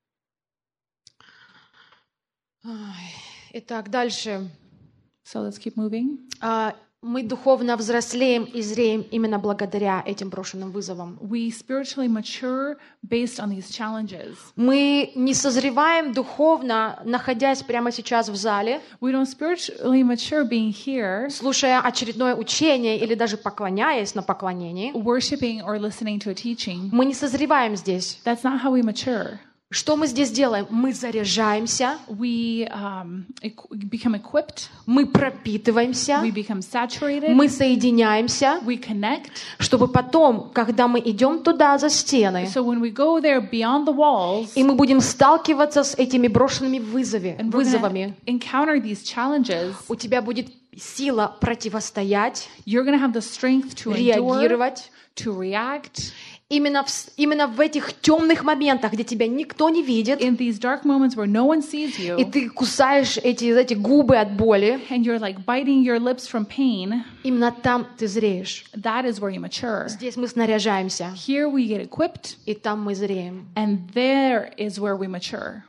Итак, дальше. So let's keep moving. Мы духовно взрослеем и зреем именно благодаря этим брошенным вызовам. We spiritually mature based on these challenges. Мы не созреваем духовно, находясь прямо сейчас в зале, We don't spiritually mature being here, слушая очередное учение или даже поклоняясь на поклонении. worshiping or listening to a teaching. Мы не созреваем здесь. That's not how we mature. Что мы здесь делаем? Мы заряжаемся, We become equipped, мы пропитываемся, we become saturated, мы соединяемся, we connect. чтобы потом, когда мы идем туда за стены, So when we go there beyond the walls, и мы будем сталкиваться с этими брошенными and we're вызовами, gonna encounter these challenges, у тебя будет сила противостоять, you're going to have the strength to endure, реагировать. to react. Именно в этих темных моментах, где тебя никто не видит, In these dark moments where no one sees и you, ты кусаешь эти губы от боли, and you're like biting your lips from pain, именно там ты зреешь. that is where you mature. Здесь мы снаряжаемся, Here we get equipped, и там мы зреем. and there is where we mature.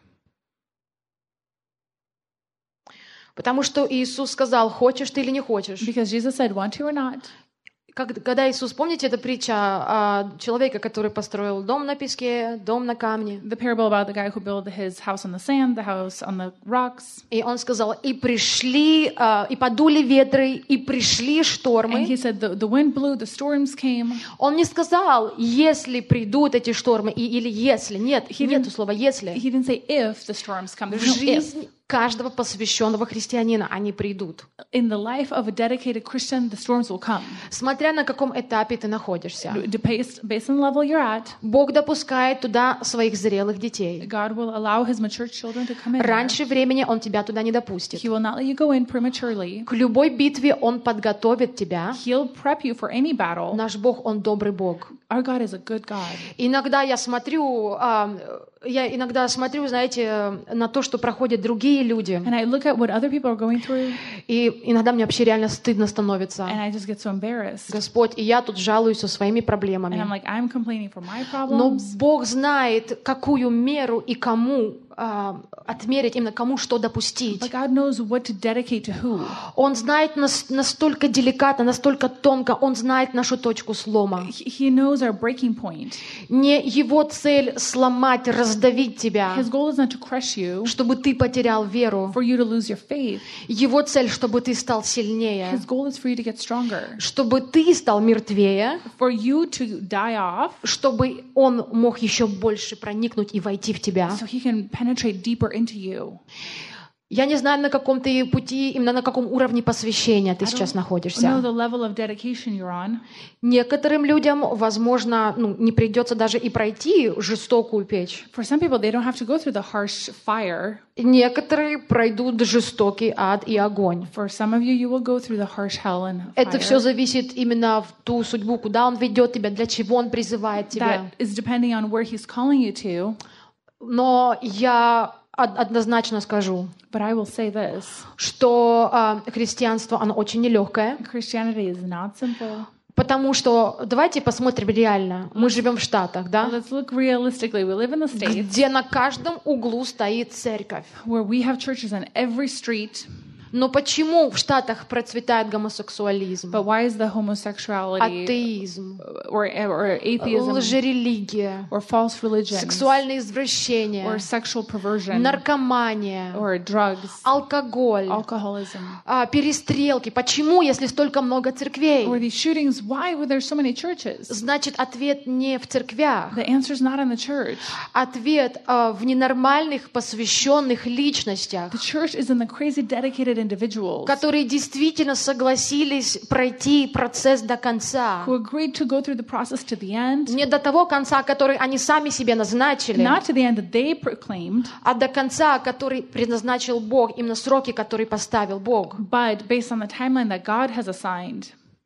Потому что Иисус сказал, хочешь ты или не хочешь. Because Jesus said, want to or not, Когда Иисус, помните, эта притча человека, который построил дом на песке, дом на камне. The parable about the guy who built his house on the sand, the house on the rocks. И он сказал, и пришли, и подули ветры, и пришли And штормы. he said the wind blew, the storms came. Он не сказал, если придут эти штормы, или если. Нет, нету слова «если». He didn't say if the storms come. В There's no if. жизнь каждого посвященного христианина они придут. In the life of a dedicated Christian, the storms will come. Смотря на каком этапе ты находишься. Based on the level you're at, Бог допускает туда своих зрелых детей. God will allow his mature children to come in. Раньше времени Он тебя туда не допустит. He will not let you go in prematurely. К любой битве Он подготовит тебя. He'll prep you for any battle. Наш Бог, Он добрый Бог. Our God is a good God. Иногда я смотрю, знаете, на то, что проходят другие люди. And I look at what other people are going through, И иногда мне вообще реально стыдно становится. and I just get so embarrassed. Господь, и я тут жалуюсь со своими And I'm проблемами. like, I'm complaining for my Но problems. Бог знает, какую меру и кому отмерить, именно кому что допустить. But God knows what to dedicate to who. Он знает настолько деликатно, настолько тонко, Он знает нашу точку слома. He knows our breaking point. Не Его цель сломать, раздавить тебя, His goal is not to crush you, чтобы ты потерял веру. for you to lose your faith. Его цель, чтобы ты стал сильнее, His goal is for you to get stronger, чтобы ты стал мертвее, for you to die off, чтобы Он мог еще больше проникнуть и войти в тебя. so he can penetrate deeper into you. Я не знаю, на каком ты пути, именно на каком уровне посвящения ты сейчас know находишься. the level of dedication you're on. Некоторым людям, возможно, не придется даже и пройти жестокую печь. For some people, they don't have to go through the harsh fire. Некоторые пройдут жестокий ад и огонь. For some of you, you will go through the harsh hell and Это все fire. зависит именно в ту судьбу, куда Он ведет тебя, для чего Он призывает тебя. That is depending on where he's calling you to. Но я однозначно скажу, But I will say this. что христианство, оно очень нелегкое, Christianity is not simple. потому что, давайте посмотрим реально, мы живем в Штатах, да, Let's look realistically. We live in the States где на каждом углу стоит церковь. where we have churches on every street. Но почему в Штатах процветает гомосексуализм, But why is the homosexuality атеизм, or atheism лжерелигия, or false religion сексуальные or извращения, sexual perversion наркомания, or drugs, алкоголь, alcoholism, перестрелки? Почему, если столько много or церквей? these shootings? Why were there so many churches? Значит, ответ не в церквях. The answer is not in the church. Ответ в ненормальных, посвященных личностях, The church is in the crazy dedicated individuals которые действительно согласились пройти процесс до конца. who agreed to go through the process to the end, Не до того конца, который они сами себе назначили, not to the end that they proclaimed, а до конца, который предназначил Бог, именно сроки, которые поставил Бог. but based on the timeline that God has assigned.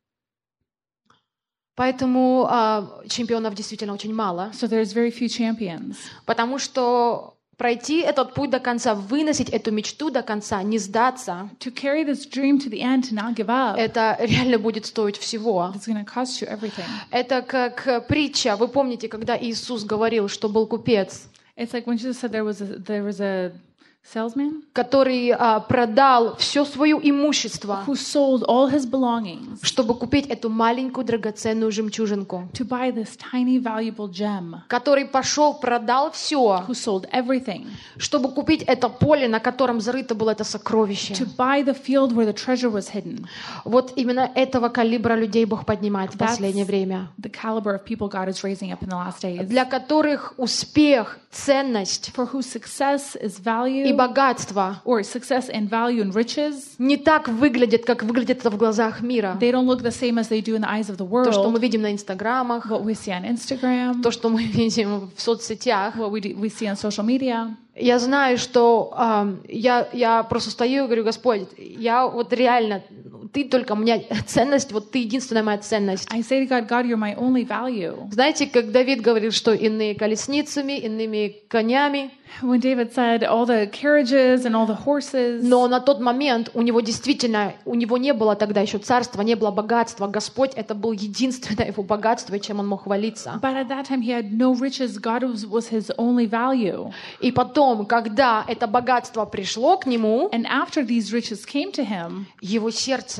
Поэтому чемпионов действительно очень мало, So there's very few champions. потому что пройти этот путь до конца, выносить эту мечту до конца, не сдаться, To carry this dream to the end, to not give up, это реально будет стоить всего. it's going to cost you everything. Это как притча. Вы помните, когда Иисус говорил, что был купец, It's like when Jesus said there was a salesman который продал все свое имущество, who sold all his belongings чтобы купить эту маленькую драгоценную жемчужинку, to buy this tiny valuable gem, который пошел, продал все, who sold everything чтобы купить это поле, на котором зарыто было это сокровище. to buy the field where the treasure was hidden. Вот именно этого калибра людей Бог поднимает в последнее время, The caliber of people God is raising up in the last days, для которых успех, ценность for whose success is и value, богатство or success and value and riches, не так выглядит, как выглядит это в глазах мира. they don't look the same as they do in the eyes of the То, что мы world. видим на инстаграмах, What we see on Instagram, то, что мы видим в соцсетях. what we see on social media. Я знаю, что я просто стою и говорю: Господь, я вот реально, Ты только у меня ценность, вот Ты единственная моя ценность. I say to God, God, you're my only value. Знаете, как Давид говорил, что иные колесницами, иными конями, When David said all the carriages and all the horses, но на тот момент у него действительно, у него не было тогда еще царства, не было богатства. Господь — это был единственное его богатство, чем он мог хвалиться. but at that time he had no riches. God was his only value. И потом, когда это богатство пришло к нему, And after these riches came to him, его сердце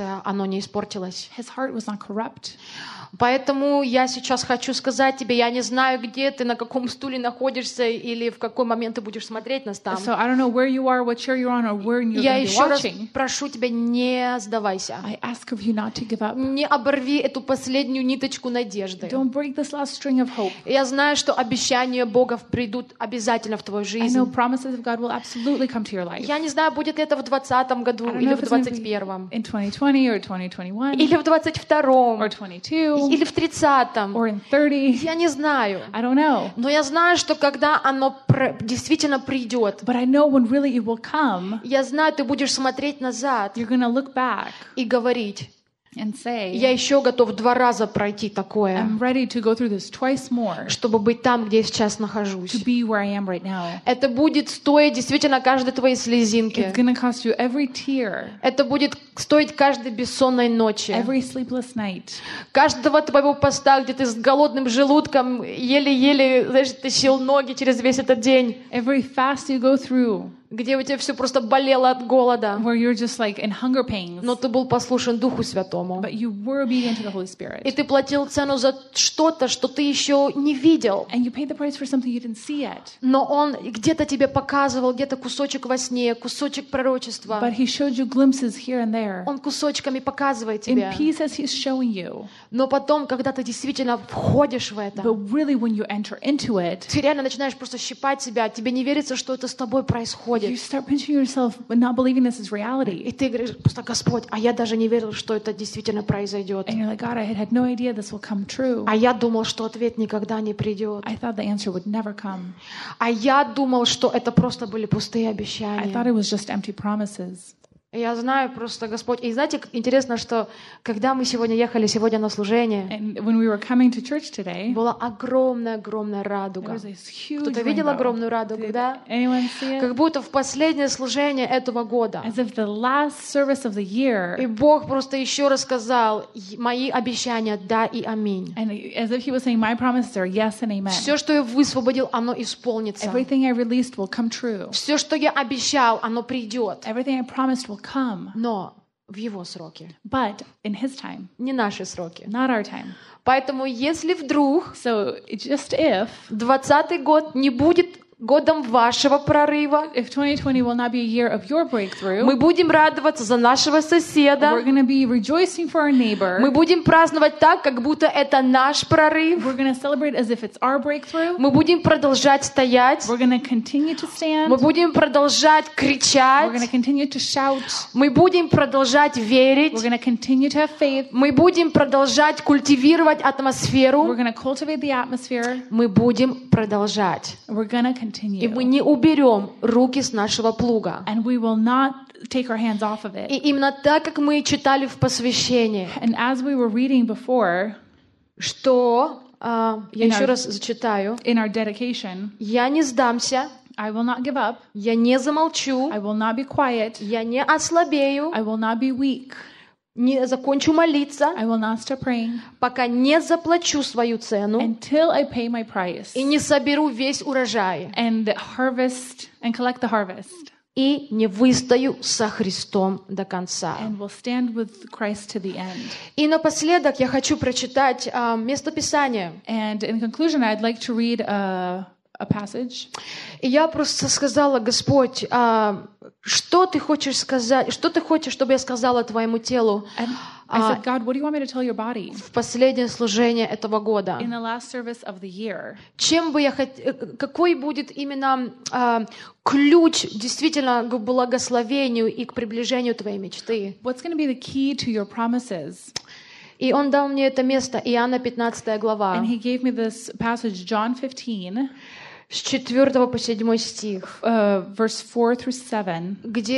сердце, оно не испортилось. His heart was not corrupt. Поэтому я сейчас хочу сказать тебе, я не знаю, где ты, на каком стуле находишься или в какой момент ты будешь смотреть нас там. So I don't know where you are, what chair you're on, or where you're Я going to be еще раз watching. прошу тебя, не сдавайся. I ask of you not to give up. Не оборви эту последнюю ниточку надежды. Don't break this last string of hope. Я знаю, что обещания Бога придут обязательно в твою I жизнь. know promises of God will absolutely come to your life. Я не знаю, будет ли это в 2020 году, I don't или know в if it's going to be 2021, in 2020 or 2021 или в 22, or 22 или в 30. or in 30. Я не знаю. I don't know. Но я знаю, что когда оно действительно придет, But I know when really it will come, я знаю, ты будешь смотреть назад you're going to look back и говорить, and say, я еще готов 2 раза пройти такое, I'm ready to go through this twice more чтобы быть там, где я сейчас нахожусь. to be where I am right now. Это будет стоить действительно каждой твоей слезинки. It's going to cost you every tear, Это будет стоить каждой бессонной ночи. every sleepless night, Каждого твоего поста, где ты с голодным желудком еле-еле, знаешь, тащил ноги через весь этот день, every fast you go through, где у тебя все просто болело от голода, where you're just like in hunger pains, но ты был послушен Духу Святому. but you were obedient to the Holy И Spirit. ты платил цену за что-то, что ты еще не видел. And you paid the price for something you didn't see yet. Но Он где-то тебе показывал, где-то кусочек во сне, кусочек пророчества. But He showed you glimpses here and there. Он кусочками показывает In тебе. pieces He's showing you. Но потом, когда ты действительно входишь в это, But really when you enter into it, ты реально начинаешь просто щипать себя. Тебе не верится, что это с тобой you происходит. start pinching yourself but not believing this is И reality. ты говоришь, просто Господь, а я даже не верил, что это действительно произойдет. And you're like, God, I had no idea this will come true. А я думал, что ответ никогда не придет. I thought the answer would never come. А я думал, что это просто были пустые I обещания. thought it was just empty promises. Я знаю просто, Господь. И знаете, интересно, что когда мы сегодня ехали на служение, And when we were coming to church today, была огромная there радуга. was this huge Кто-то видел rainbow. огромную радугу, Did да? anyone see it? Как будто в последнее служение этого года. As if the last service of the И year, Бог просто еще раз сказал, мои обещания, да и аминь. and as if He was saying, my promises are yes and amen. Все, что я высвободил, оно исполнится. Everything I released will come true. Все, что я обещал, оно придет. Everything I promised will come, Но в Его сроки, but in His time, не наши сроки. not our time. Поэтому если вдруг So just if 2020 год не будет годом вашего прорыва, if 2020 will not be a year of your breakthrough, мы будем радоваться за нашего we're соседа, going to be rejoicing for our neighbor. мы будем праздновать так, как будто это наш прорыв, We're going to celebrate as if it's our breakthrough. мы будем продолжать стоять, We're going to continue to stand. мы будем продолжать We're кричать, going to continue to shout. мы будем продолжать верить, We're going to continue to have faith. мы будем продолжать культивировать We're атмосферу, going to cultivate the atmosphere. мы будем продолжать. We're going to И мы continue. не уберем руки с нашего плуга. And we will not take our hands off of И it. именно так, как мы читали в посвящении, And as we were reading before, что, я еще our- раз зачитаю, in our dedication, я не сдамся, I will not give up. я не замолчу, I will not be quiet. я не ослабею, I will not be weak. не закончу молиться, I will not stop praying пока не заплачу свою цену until I pay my price и не соберу весь урожай, and harvest and collect the harvest и не выстою со Христом до конца. and will stand with Christ to the end. И напоследок я хочу прочитать местописание. And in conclusion, I'd like to read a passage. И я просто сказала, Господь, что ты хочешь сказать, что ты хочешь, чтобы я сказала твоему телу And I said, God, what do you want me to tell your body в последнее служение этого года? in the last service of the year? Чем бы я какой будет именно ключ действительно к благословению и к приближению твоей мечты? What's going to be the key to your promises? И он дал мне это место, Иоанна 15 глава, And he gave me this passage, John 15, с 4 по 7 стих, verse 4 through 7,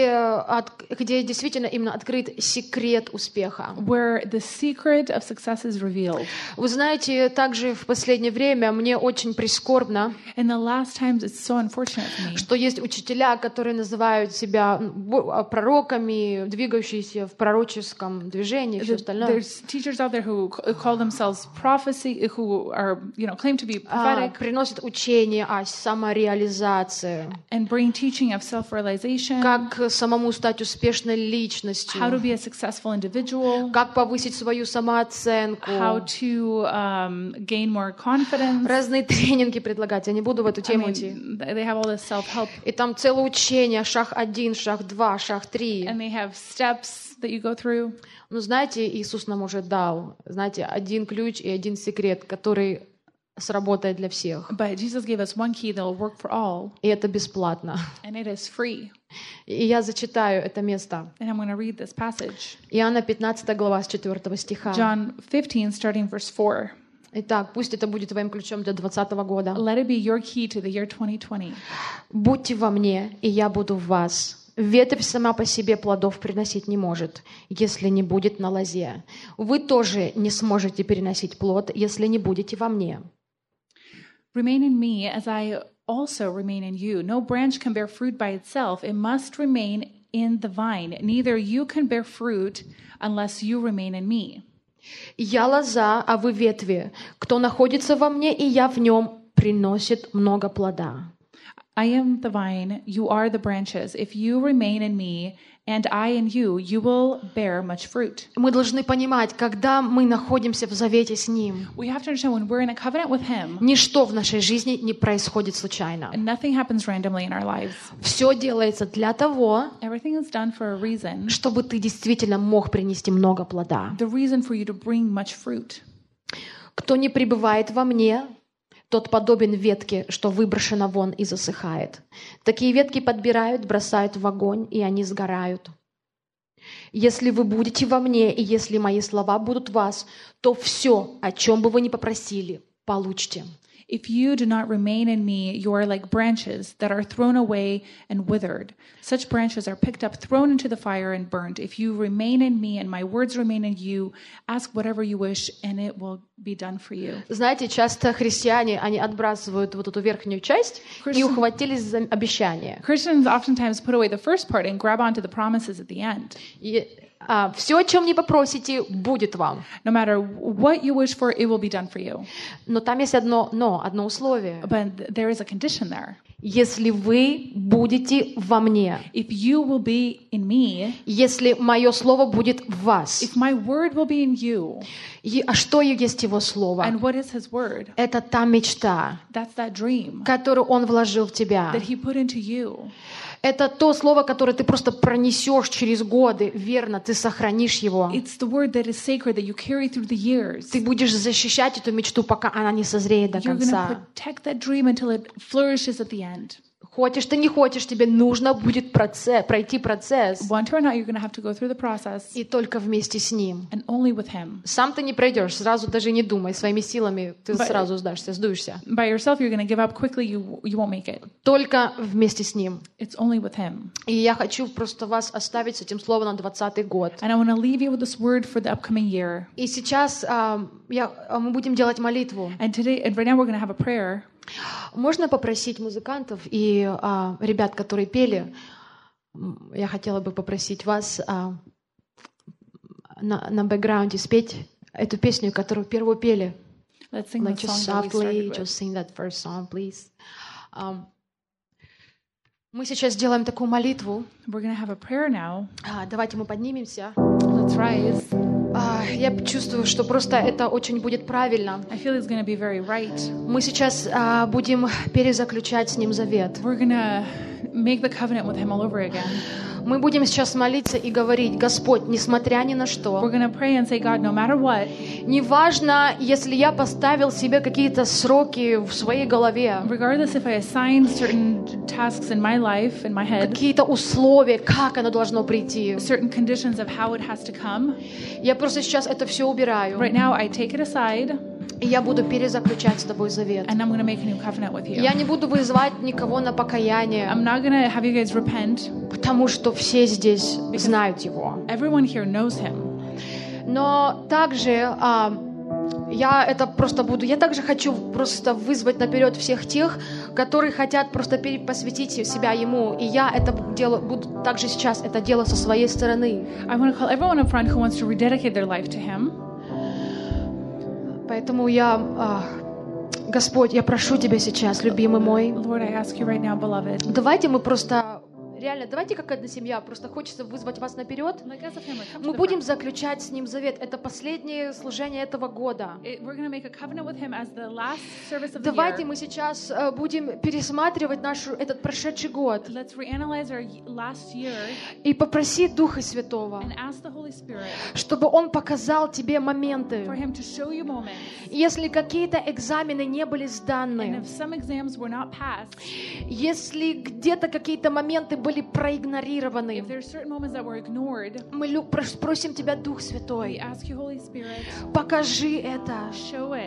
где действительно именно открыт секрет успеха. where the secret of success is revealed. Вы знаете, также в последнее время мне очень прискорбно, In the last times, it's so unfortunate for me что есть учителя, которые называют себя пророками, двигающиеся в пророческом движении и все остальное. There's teachers out there who call themselves prophecy, who are, claim to be prophetic, Приносят учение о власть, самореализацию, and bring teaching of self-realization, как самому стать успешной how to личностью, be a successful individual, как повысить свою самооценку. how to gain more confidence. Разные тренинги предлагать, я не буду в эту I тему mean, идти. they have all this self-help, И там целое учение, шаг 1, шаг 2, шаг 3. and they have steps that you go through. Ну, знаете, Иисус нам уже дал, знаете, один ключ и один секрет, который сработает для всех. But Jesus gave us one key that will work for all, И это бесплатно. and it is free. И я зачитаю это место. And I'm going to read this passage. Иоанна 15 глава с 4 стиха. John 15, starting verse 4. Итак, пусть это будет твоим ключом для 2020 года. Let it be your key to the year 2020. «Будьте во мне, и я буду в вас. Ветвь сама по себе плодов приносить не может, если не будет на лозе. Вы тоже не сможете переносить плод, если не будете во мне». Remain in me as I also remain in you. No branch can bear fruit by itself. It must remain in the vine. Neither you can bear fruit unless you remain in me. «Я лоза, а вы ветви. Кто находится во мне, и я в нем, приносит много плода». I am the vine, you are the branches. If you remain in me, and I in you, you will bear much fruit. Мы должны понимать, когда мы находимся в завете с Ним, We have to understand when we're in a covenant with Him, ничто в нашей жизни не происходит случайно. nothing happens randomly in our lives. Все делается для того, Everything is done for a reason. чтобы ты действительно мог принести много плода. The reason for you to bring much fruit. Кто не пребывает во мне, тот подобен ветке, что выброшена вон и засыхает. Такие ветки подбирают, бросают в огонь, и они сгорают. Если вы будете во мне, и если мои слова будут в вас, то все, о чем бы вы ни попросили, получите. If you do not remain in me, you are like branches that are thrown away and withered. Such branches are picked up, thrown into the fire, and burned. If you remain in me and my words remain in you, ask whatever you wish, and it will be done for you. Знаете, часто христиане, они отбрасывают вот эту верхнюю часть и ухватились за обещание. Christians oftentimes put away the first part and grab onto the promises at the end. И все, о чем не попросите, будет вам. No matter what you wish for, it will be done for you. Но там есть одно условие. But there is a condition there. Если вы будете во мне, If you will be in me, если мое слово будет в вас. if my word will be in you, А что есть его слово? and what is his word? Это та мечта, That's that dream которую он вложил в тебя. that he put into you. Это то слово, которое ты просто пронесешь через годы, верно, ты сохранишь его. It's the word that is sacred that you carry through the years. Ты будешь защищать эту мечту, пока она не созреет до You're going to конца. protect that dream until it flourishes at the end. Хочешь ты, не хочешь, тебе нужно будет пройти процесс. Want to or not, you're going to have to go through the process, И только вместе с ним. and only with him. Сам ты не пройдешь, сразу даже не думай, своими силами ты сразу сдуешься. By yourself, you're going to give up quickly. You won't make it. Только вместе с ним. It's only with him. И я хочу просто вас оставить с этим словом на 2020 год. And I want to leave you with this word for the upcoming year. И сейчас мы будем делать молитву. And right now, we're going to have a prayer. Можно попросить музыкантов и ребят, которые пели, я хотела бы попросить вас на бэкграунде спеть эту песню, которую первую пели. Let's sing Like the just song that we softly, started with. just sing that first song, please. Мы сейчас делаем такую молитву. We're going to have a prayer now. Давайте мы поднимемся. Let's rise. Я чувствую, что просто это очень будет правильно. I feel it's going to be very right. Мы сейчас будем перезаключать с Ним завет. We're going to make the covenant with him all over again. Мы будем сейчас молиться и говорить: Господь, несмотря ни на We're что, going to pray and say, God, no matter what, неважно, если я поставил себе какие-то сроки в своей голове, regardless if I assign certain tasks in my life, in my head, какие-то условия, как оно должно прийти, certain conditions of how it has to come, я просто сейчас это все убираю, right now I take it aside и я буду перезаключать с тобой завет. and I'm going to make a new covenant with you. Я не буду вызывать никого на покаяние, I'm not going to have you guys repent. потому что все здесь знают его. Everyone here knows him. Но также я также хочу просто вызвать наперед всех тех, которые хотят просто посвятить себя ему. И я это буду также сейчас это делать со своей стороны. I want to call everyone up front who wants to rededicate their life to him. Поэтому я Господь, я прошу Тебя сейчас, любимый мой, Lord, I ask you right now, beloved, давайте мы просто... Реально, давайте как одна семья, просто хочется вызвать вас наперед. like as a family, come to Мы the будем front. заключать с Ним завет. Это последнее служение этого года. We're going to make a covenant with him as the last service of the Давайте year. мы сейчас будем пересматривать этот прошедший год Let's reanalyze our last year и попросить Духа Святого, and ask the Holy Spirit чтобы Он показал тебе for моменты. him to show you moments. Если какие-то экзамены не были And сданы, if some exams were not passed, если где-то какие-то моменты были if проигнорированы, there are certain moments that were ignored, мы просим Тебя, Дух we Святой, ask you, Holy Spirit, покажи это, show it.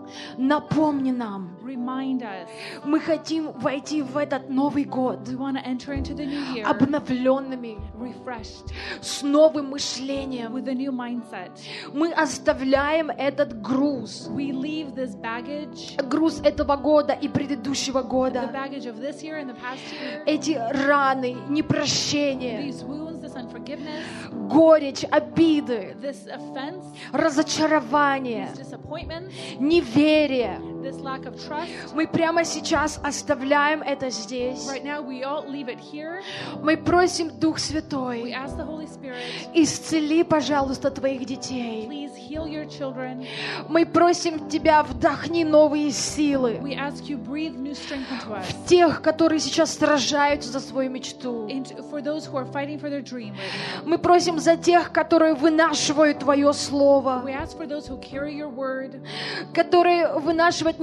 напомни нам. Remind us. Мы хотим войти в этот Новый год We want to enter into the new year обновленными, refreshed с новым мышлением. with a new mindset. Мы оставляем этот груз, We leave this baggage, груз этого года и предыдущего the года, baggage of this year and the past year, эти раны, непрощение, these wounds, this unforgiveness, горечь, обиды, this offense, разочарование, these disappointments, неверие. this lack of trust. Мы прямо сейчас оставляем это здесь. Right now, we all leave it here. Мы просим, Дух We Святой, ask the Holy Spirit, исцели, пожалуйста, Твоих детей. please heal your children. Мы просим Тебя, вдохни новые силы We ask you, breathe new strength into us. в тех, которые сейчас сражаются за свою мечту. For those who are fighting for their dream right now. Мы просим за тех, которые вынашивают Твое Слово, We ask for those who carry your word, которые вынашивают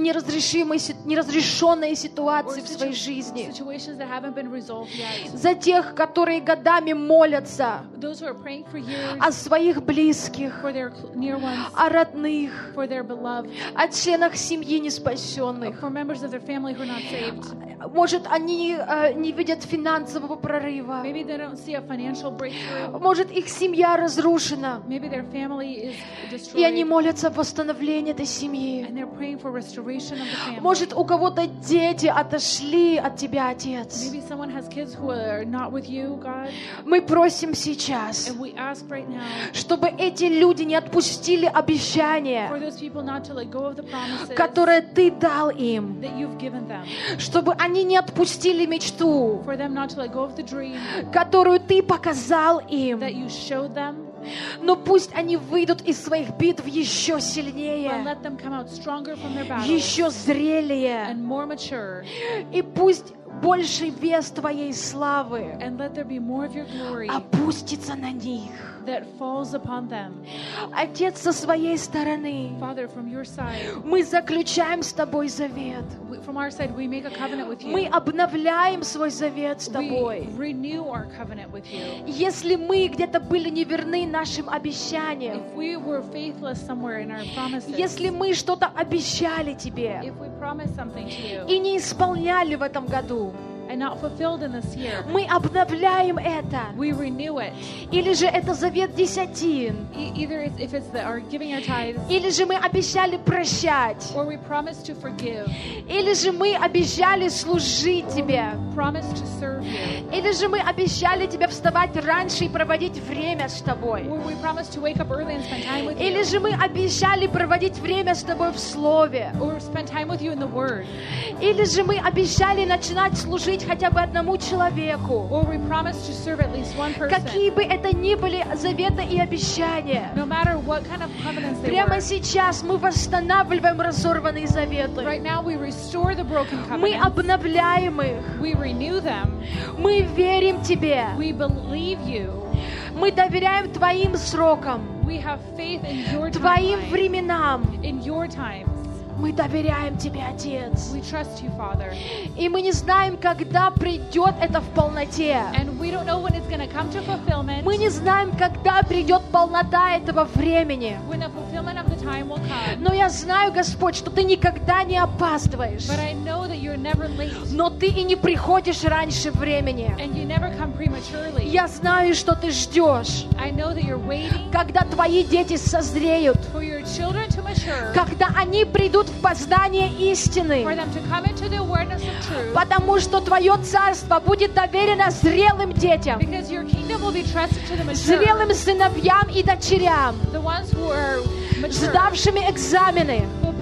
неразрешенные or ситуации в своей жизни, situations that haven't been resolved yet. за тех, которые годами молятся Those who are praying for years, о своих близких, for their near ones, о родных, for their beloved, о членах семьи неспасенных. for members of their family who are not saved. Может, они не видят финансового прорыва. Maybe they don't see a financial breakthrough. Может, их семья разрушена, Maybe their family is и они destroyed, молятся о восстановлении этой семьи. and they're praying for restoration of the family. Может, у кого-то дети отошли от Тебя, Отец. Maybe someone has kids who are not with you, God, Мы просим сейчас, and we ask right now чтобы эти люди не отпустили обещания, for those people not to let go of the promises которые Ты дал им, that you've given them, чтобы они не отпустили мечту, for them not to let go of the dream которую Ты показал им. that you showed them, Но пусть они выйдут из своих битв еще but сильнее, let them come out stronger from their battles еще зрелее. and more mature, И пусть больший вес Твоей славы and let there be more of your glory опустится на них. that falls upon them. Отец, со своей стороны, Father, from your side, мы заключаем с Тобой завет. from our side, we make a covenant with Мы you. обновляем свой завет с Тобой. We renew our covenant with you. Если мы где-то были неверны нашим обещаниям, If we were faithless somewhere in our promises, если мы что-то обещали Тебе if we promised something to you и не исполняли в этом году, and not fulfilled in this year, мы обновляем это. we renew it. Или же это завет десятин, Either if it's our giving our tithes, или же мы обещали прощать, or we promise to forgive, или же мы обещали служить Тебе, promise to serve you, или же мы обещали Тебе вставать раньше и проводить время с Тобой, or we promise to wake up early and spend time with или you, же мы обещали проводить время с Тобой в Слове, or spend time with you in the Word, или же мы обещали начинать служить хотя бы одному человеку. or we promise to serve at least one Какие person, бы это ни были заветы и обещания, no matter what kind of covenants they прямо were. сейчас мы восстанавливаем разорванные заветы. Right now we restore the broken Мы covenants, обновляем их. we renew them, Мы верим Тебе. we believe you, Мы доверяем Твоим срокам, we have faith in your Твоим timeline, временам. in your times. Мы доверяем Тебе, Отец. We trust you, Father. И мы не знаем, когда придет это в полноте. And we don't know when it's going to come to fulfillment, Мы не знаем, когда придет полнота этого времени. when the fulfillment of the time will come. Но я знаю, Господь, что Ты никогда не опаздываешь. But I know that you're never late, Но Ты и не приходишь раньше времени. and you never come prematurely. Я знаю, что Ты ждешь, I know that you're waiting когда Твои дети созреют, for your children to mature, когда они придут в познание for истины, them to come into the awareness of truth, потому что Твое царство будет доверено зрелым детям, because your kingdom will be trusted to the mature, зрелым сыновьям и дочерям, the ones who are mature, сдавшими экзамены, who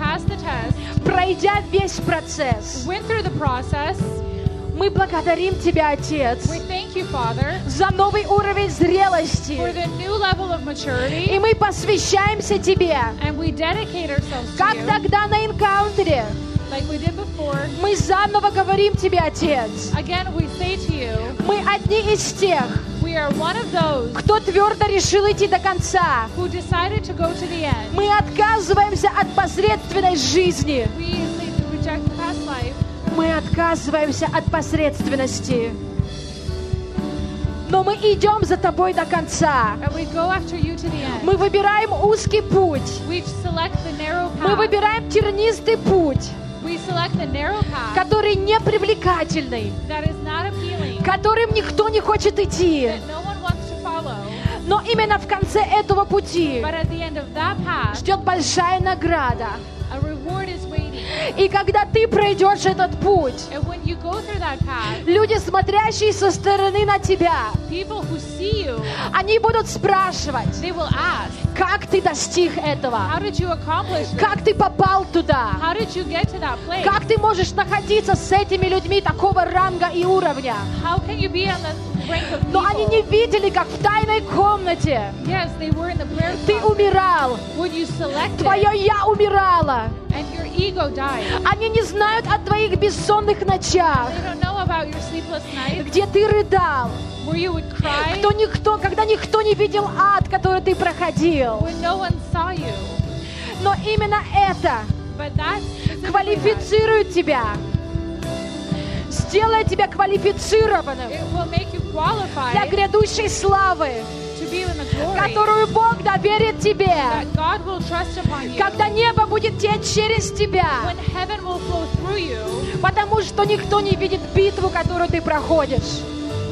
passed the test, пройдя весь процесс, went through the process. мы благодарим Тебя, Отец, We thank you, Father, за новый уровень for зрелости. the new level of maturity, И мы посвящаемся Тебе, and we dedicate ourselves to как you, тогда на энкаунтере. like we did before. Мы заново говорим Тебе, Отец. Again, we say to you, Мы одни из тех, we are one of those кто твердо решил идти до конца. who decided to go to the end. Мы отказываемся от посредственной жизни. We reject the past life. Мы отказываемся от посредственности. Но мы идем за Тобой до конца. And we go after you to the end. Мы выбираем узкий путь. We select the narrow Мы path. выбираем тернистый путь, We select the narrow path который не привлекательный, that is not appealing, которым никто не хочет идти. that no one wants to follow. Но именно в конце этого пути But at the end of that path, ждет большая награда. a reward is waiting. И когда ты пройдешь этот путь, And when you go through that path, люди, смотрящие со стороны на тебя, people who see you, они будут спрашивать, they will ask, как ты достиг этого, how did you accomplish this? как ты попал туда, How did you get to that place? как ты можешь находиться с этими людьми такого ранга и уровня. How can you be on the rank of Но они не people? видели, как в тайной комнате Yes, they were in the prayer ты closet. умирал, When you selected, твое «я» умирало. and your ego died. Они не знают о твоих бессонных ночах, They don't know about your sleepless nights, где ты рыдал, where you would cry когда никто не видел ад, который ты проходил. when no one saw you. Но именно это But that specifically квалифицирует тебя, сделает тебя квалифицированным it will make you для qualified грядущей славы, to be in the glory которую Бог доверит тебе, that God will trust upon you. когда небо будет течь через тебя, When heaven will flow through you, потому что никто не видит битву, которую ты проходишь.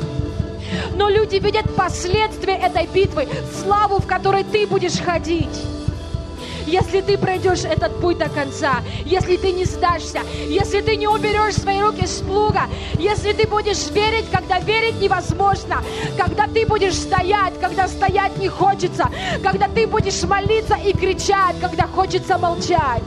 Но люди видят последствия этой битвы, славу, в которой ты будешь ходить. Если ты пройдешь этот путь до конца, если ты не сдашься, если ты не уберешь свои руки с плуга, если ты будешь верить, когда верить невозможно, когда ты будешь стоять, когда стоять не хочется, когда ты будешь молиться и кричать, когда хочется молчать.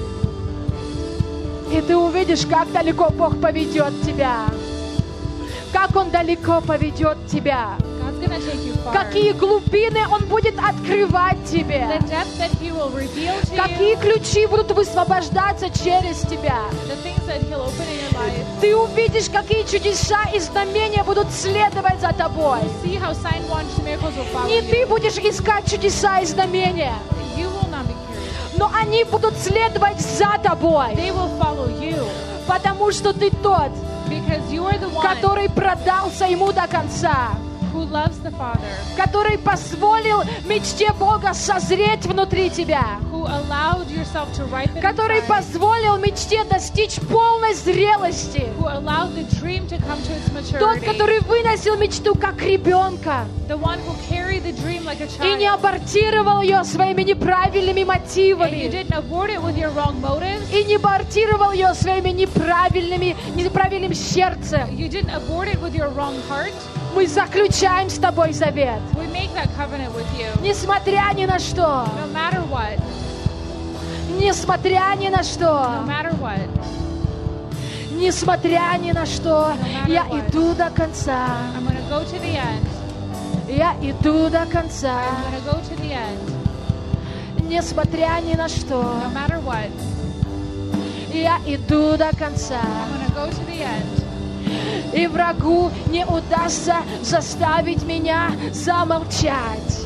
И ты увидишь, как далеко Бог поведет тебя, как Он далеко поведет тебя. God's going to take you far. Какие глубины Он будет открывать тебе. The depth that He will reveal to Какие you, ключи будут высвобождаться через тебя. the things that He'll open in your life. Ты увидишь, какие чудеса и знамения будут следовать за тобой. See how sign wonders miracles will follow Не ты you. будешь искать чудеса и знамения, You will not be curious. но они будут следовать за тобой, They will follow you потому что ты тот, because you are the one который продался Ему до конца, who loves the Father, который позволил мечте Бога созреть внутри тебя, who allowed yourself to ripen который inside, позволил мечте достичь полной зрелости. who allowed the dream to come to its Тот, maturity, который выносил мечту как ребенка the one who carried the dream like a и не child, абортировал ее своими неправильными and you мотивами, didn't abort it with your wrong motives, и не абортировал ее своими неправильным сердцем. you didn't abort it with your wrong heart. Мы заключаем с тобой завет, We make that covenant with you, несмотря ни на что, no matter what, несмотря ни на no что, matter what. несмотря ни на что, я иду до конца, I'm going to go to the end. я иду до конца, I'm going to go to the end, несмотря ни на что, no matter what. я иду до конца. I'm going to go to the end. И врагу не удастся заставить меня замолчать.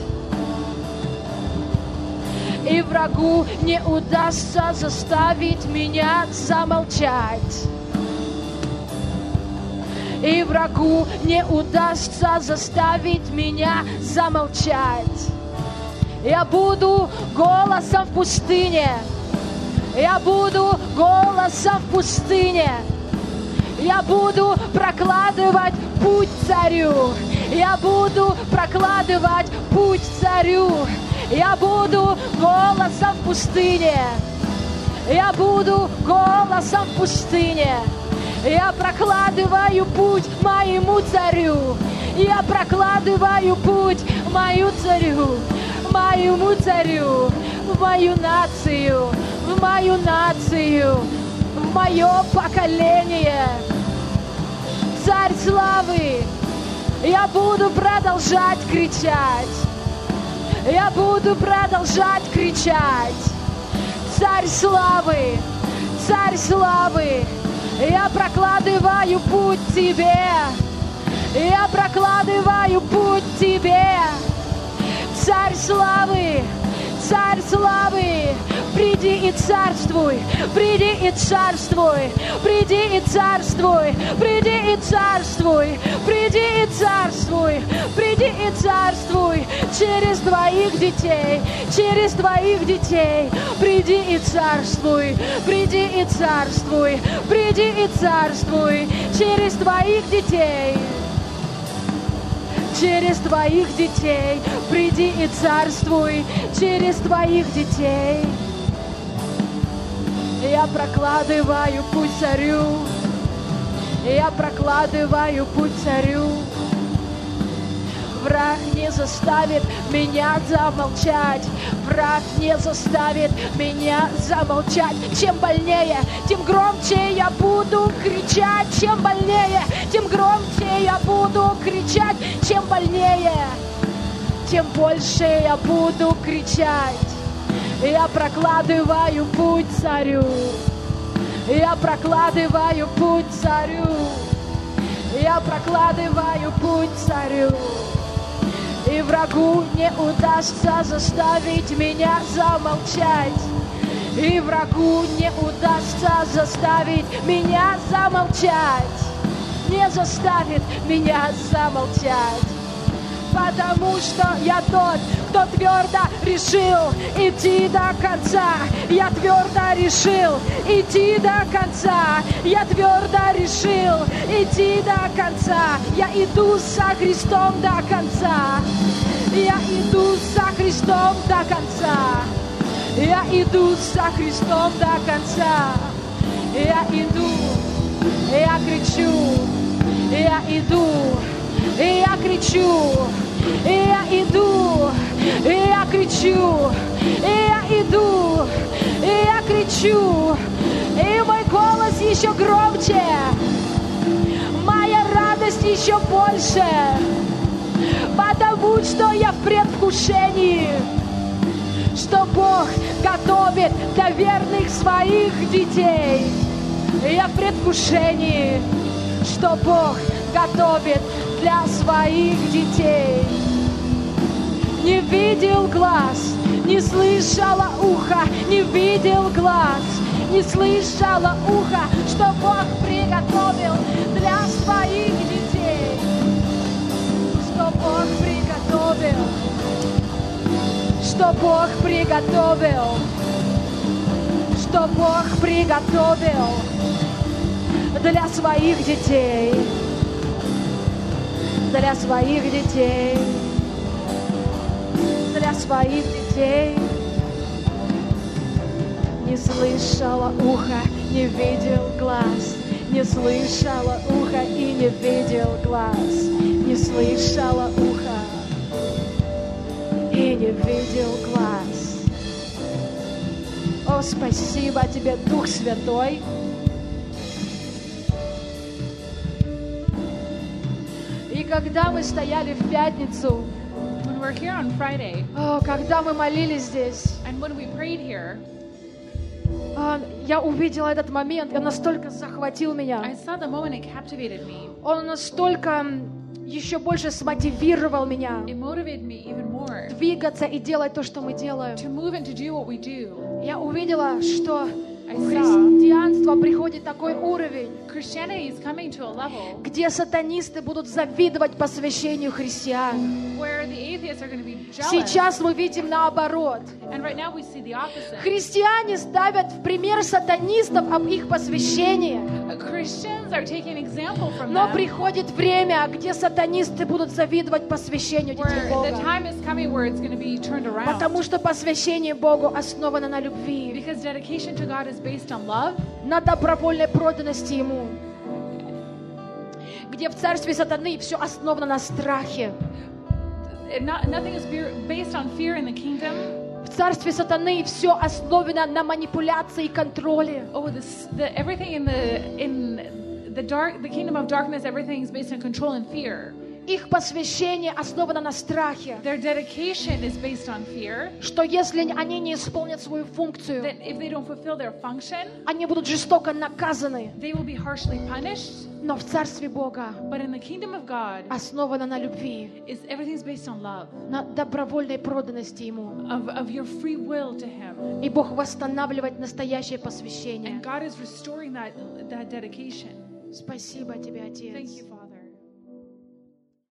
И врагу не удастся заставить меня замолчать. И врагу не удастся заставить меня замолчать. Я буду голосом в пустыне. Я буду голосом в пустыне. Я буду прокладывать путь царю. Я буду прокладывать путь царю. Я буду голосом в пустыне. Я буду голосом в пустыне. Я прокладываю путь моему царю. Я прокладываю путь мою царю. моему царю, в мою нацию, в мою нацию, в мое поколение. Царь славы, я буду продолжать кричать. Я буду продолжать кричать. Царь славы, я прокладываю путь тебе. Я прокладываю путь тебе. Царь славы, приди и царствуй, приди и царствуй, приди и царствуй, приди и царствуй, приди и царствуй, приди и царствуй через твоих детей, через твоих детей, приди и царствуй, приди и царствуй, приди и царствуй через твоих детей. Через твоих детей, приди и царствуй, через твоих детей. Я прокладываю путь царю, я прокладываю путь царю. Враг не заставит меня замолчать, враг не заставит меня замолчать. Чем больнее, тем громче я буду кричать. Чем больнее, тем громче я буду кричать. Чем больнее, тем больше я буду кричать. Я прокладываю путь царю, я прокладываю путь царю, я прокладываю путь царю. И врагу не удастся заставить меня замолчать. И врагу не удастся заставить меня замолчать. Не заставит меня замолчать. Потому что я тот, кто твердо решил идти до конца. Я твердо решил идти до конца. Я твердо решил идти до конца. Я иду со Христом до конца. Я иду со Христом до конца. Я иду со Христом до конца. Я иду, я кричу, я иду, и я кричу, и я иду, и я кричу, и я иду, и я кричу, и мой голос еще громче, моя радость еще больше, потому что я в предвкушении, что Бог готовит для верных своих детей. Я в предвкушении, что Бог готовит для своих детей. Не видел глаз, не слышало ухо, не видел глаз, не слышало ухо, что Бог приготовил для своих детей. Что Бог приготовил, что Бог приготовил, что Бог приготовил для своих детей. Для своих детей, для своих детей. Не слышало ухо, не видел глаз, не слышало ухо и не видел глаз, не слышало ухо и не видел глаз. О, спасибо тебе, Дух Святой. И когда мы стояли в пятницу, When we're here on Friday, когда мы молились здесь, and when we prayed here, я увидела этот момент, и он настолько захватил I меня. saw the moment, it captivated me. Он настолько еще больше смотивировал меня It motivated me even more двигаться и делать то, что мы делаем. to move and to do what we do. Я увидела, что I в saw христианство приходит такой уровень, Christianity is coming to a level где сатанисты будут завидовать посвящению христиан. where the atheists are going to be jealous. Сейчас мы видим наоборот. And right now we see the opposite. Христиане ставят в пример сатанистов об их посвящении. Christians are taking example from Но them, приходит время, где сатанисты будут завидовать посвящению детей where the Бога. time is coming where it's going to be turned around. Потому что посвящение Богу основано на любви, Because dedication to God is based on love, на добровольной проданности Ему. Где в царстве сатаны все основано на страхе. nothing is based on fear in the kingdom. В царстве сатаны все основано на манипуляции и контроле. Oh, everything in the kingdom of darkness, everything is based on control and fear. Их посвящение основано на страхе. Their dedication is based on fear. Что если они не исполнят свою функцию, That if they don't fulfill their function, они будут жестоко наказаны. they will be harshly punished. Но в царстве Бога But in the kingdom of God, основано на любви, everything's based on love, на добровольной проданности Ему. of your free will to Him. И Бог восстанавливает настоящее посвящение. And God is restoring that dedication. Спасибо Тебе, Отец. Thank you, Father.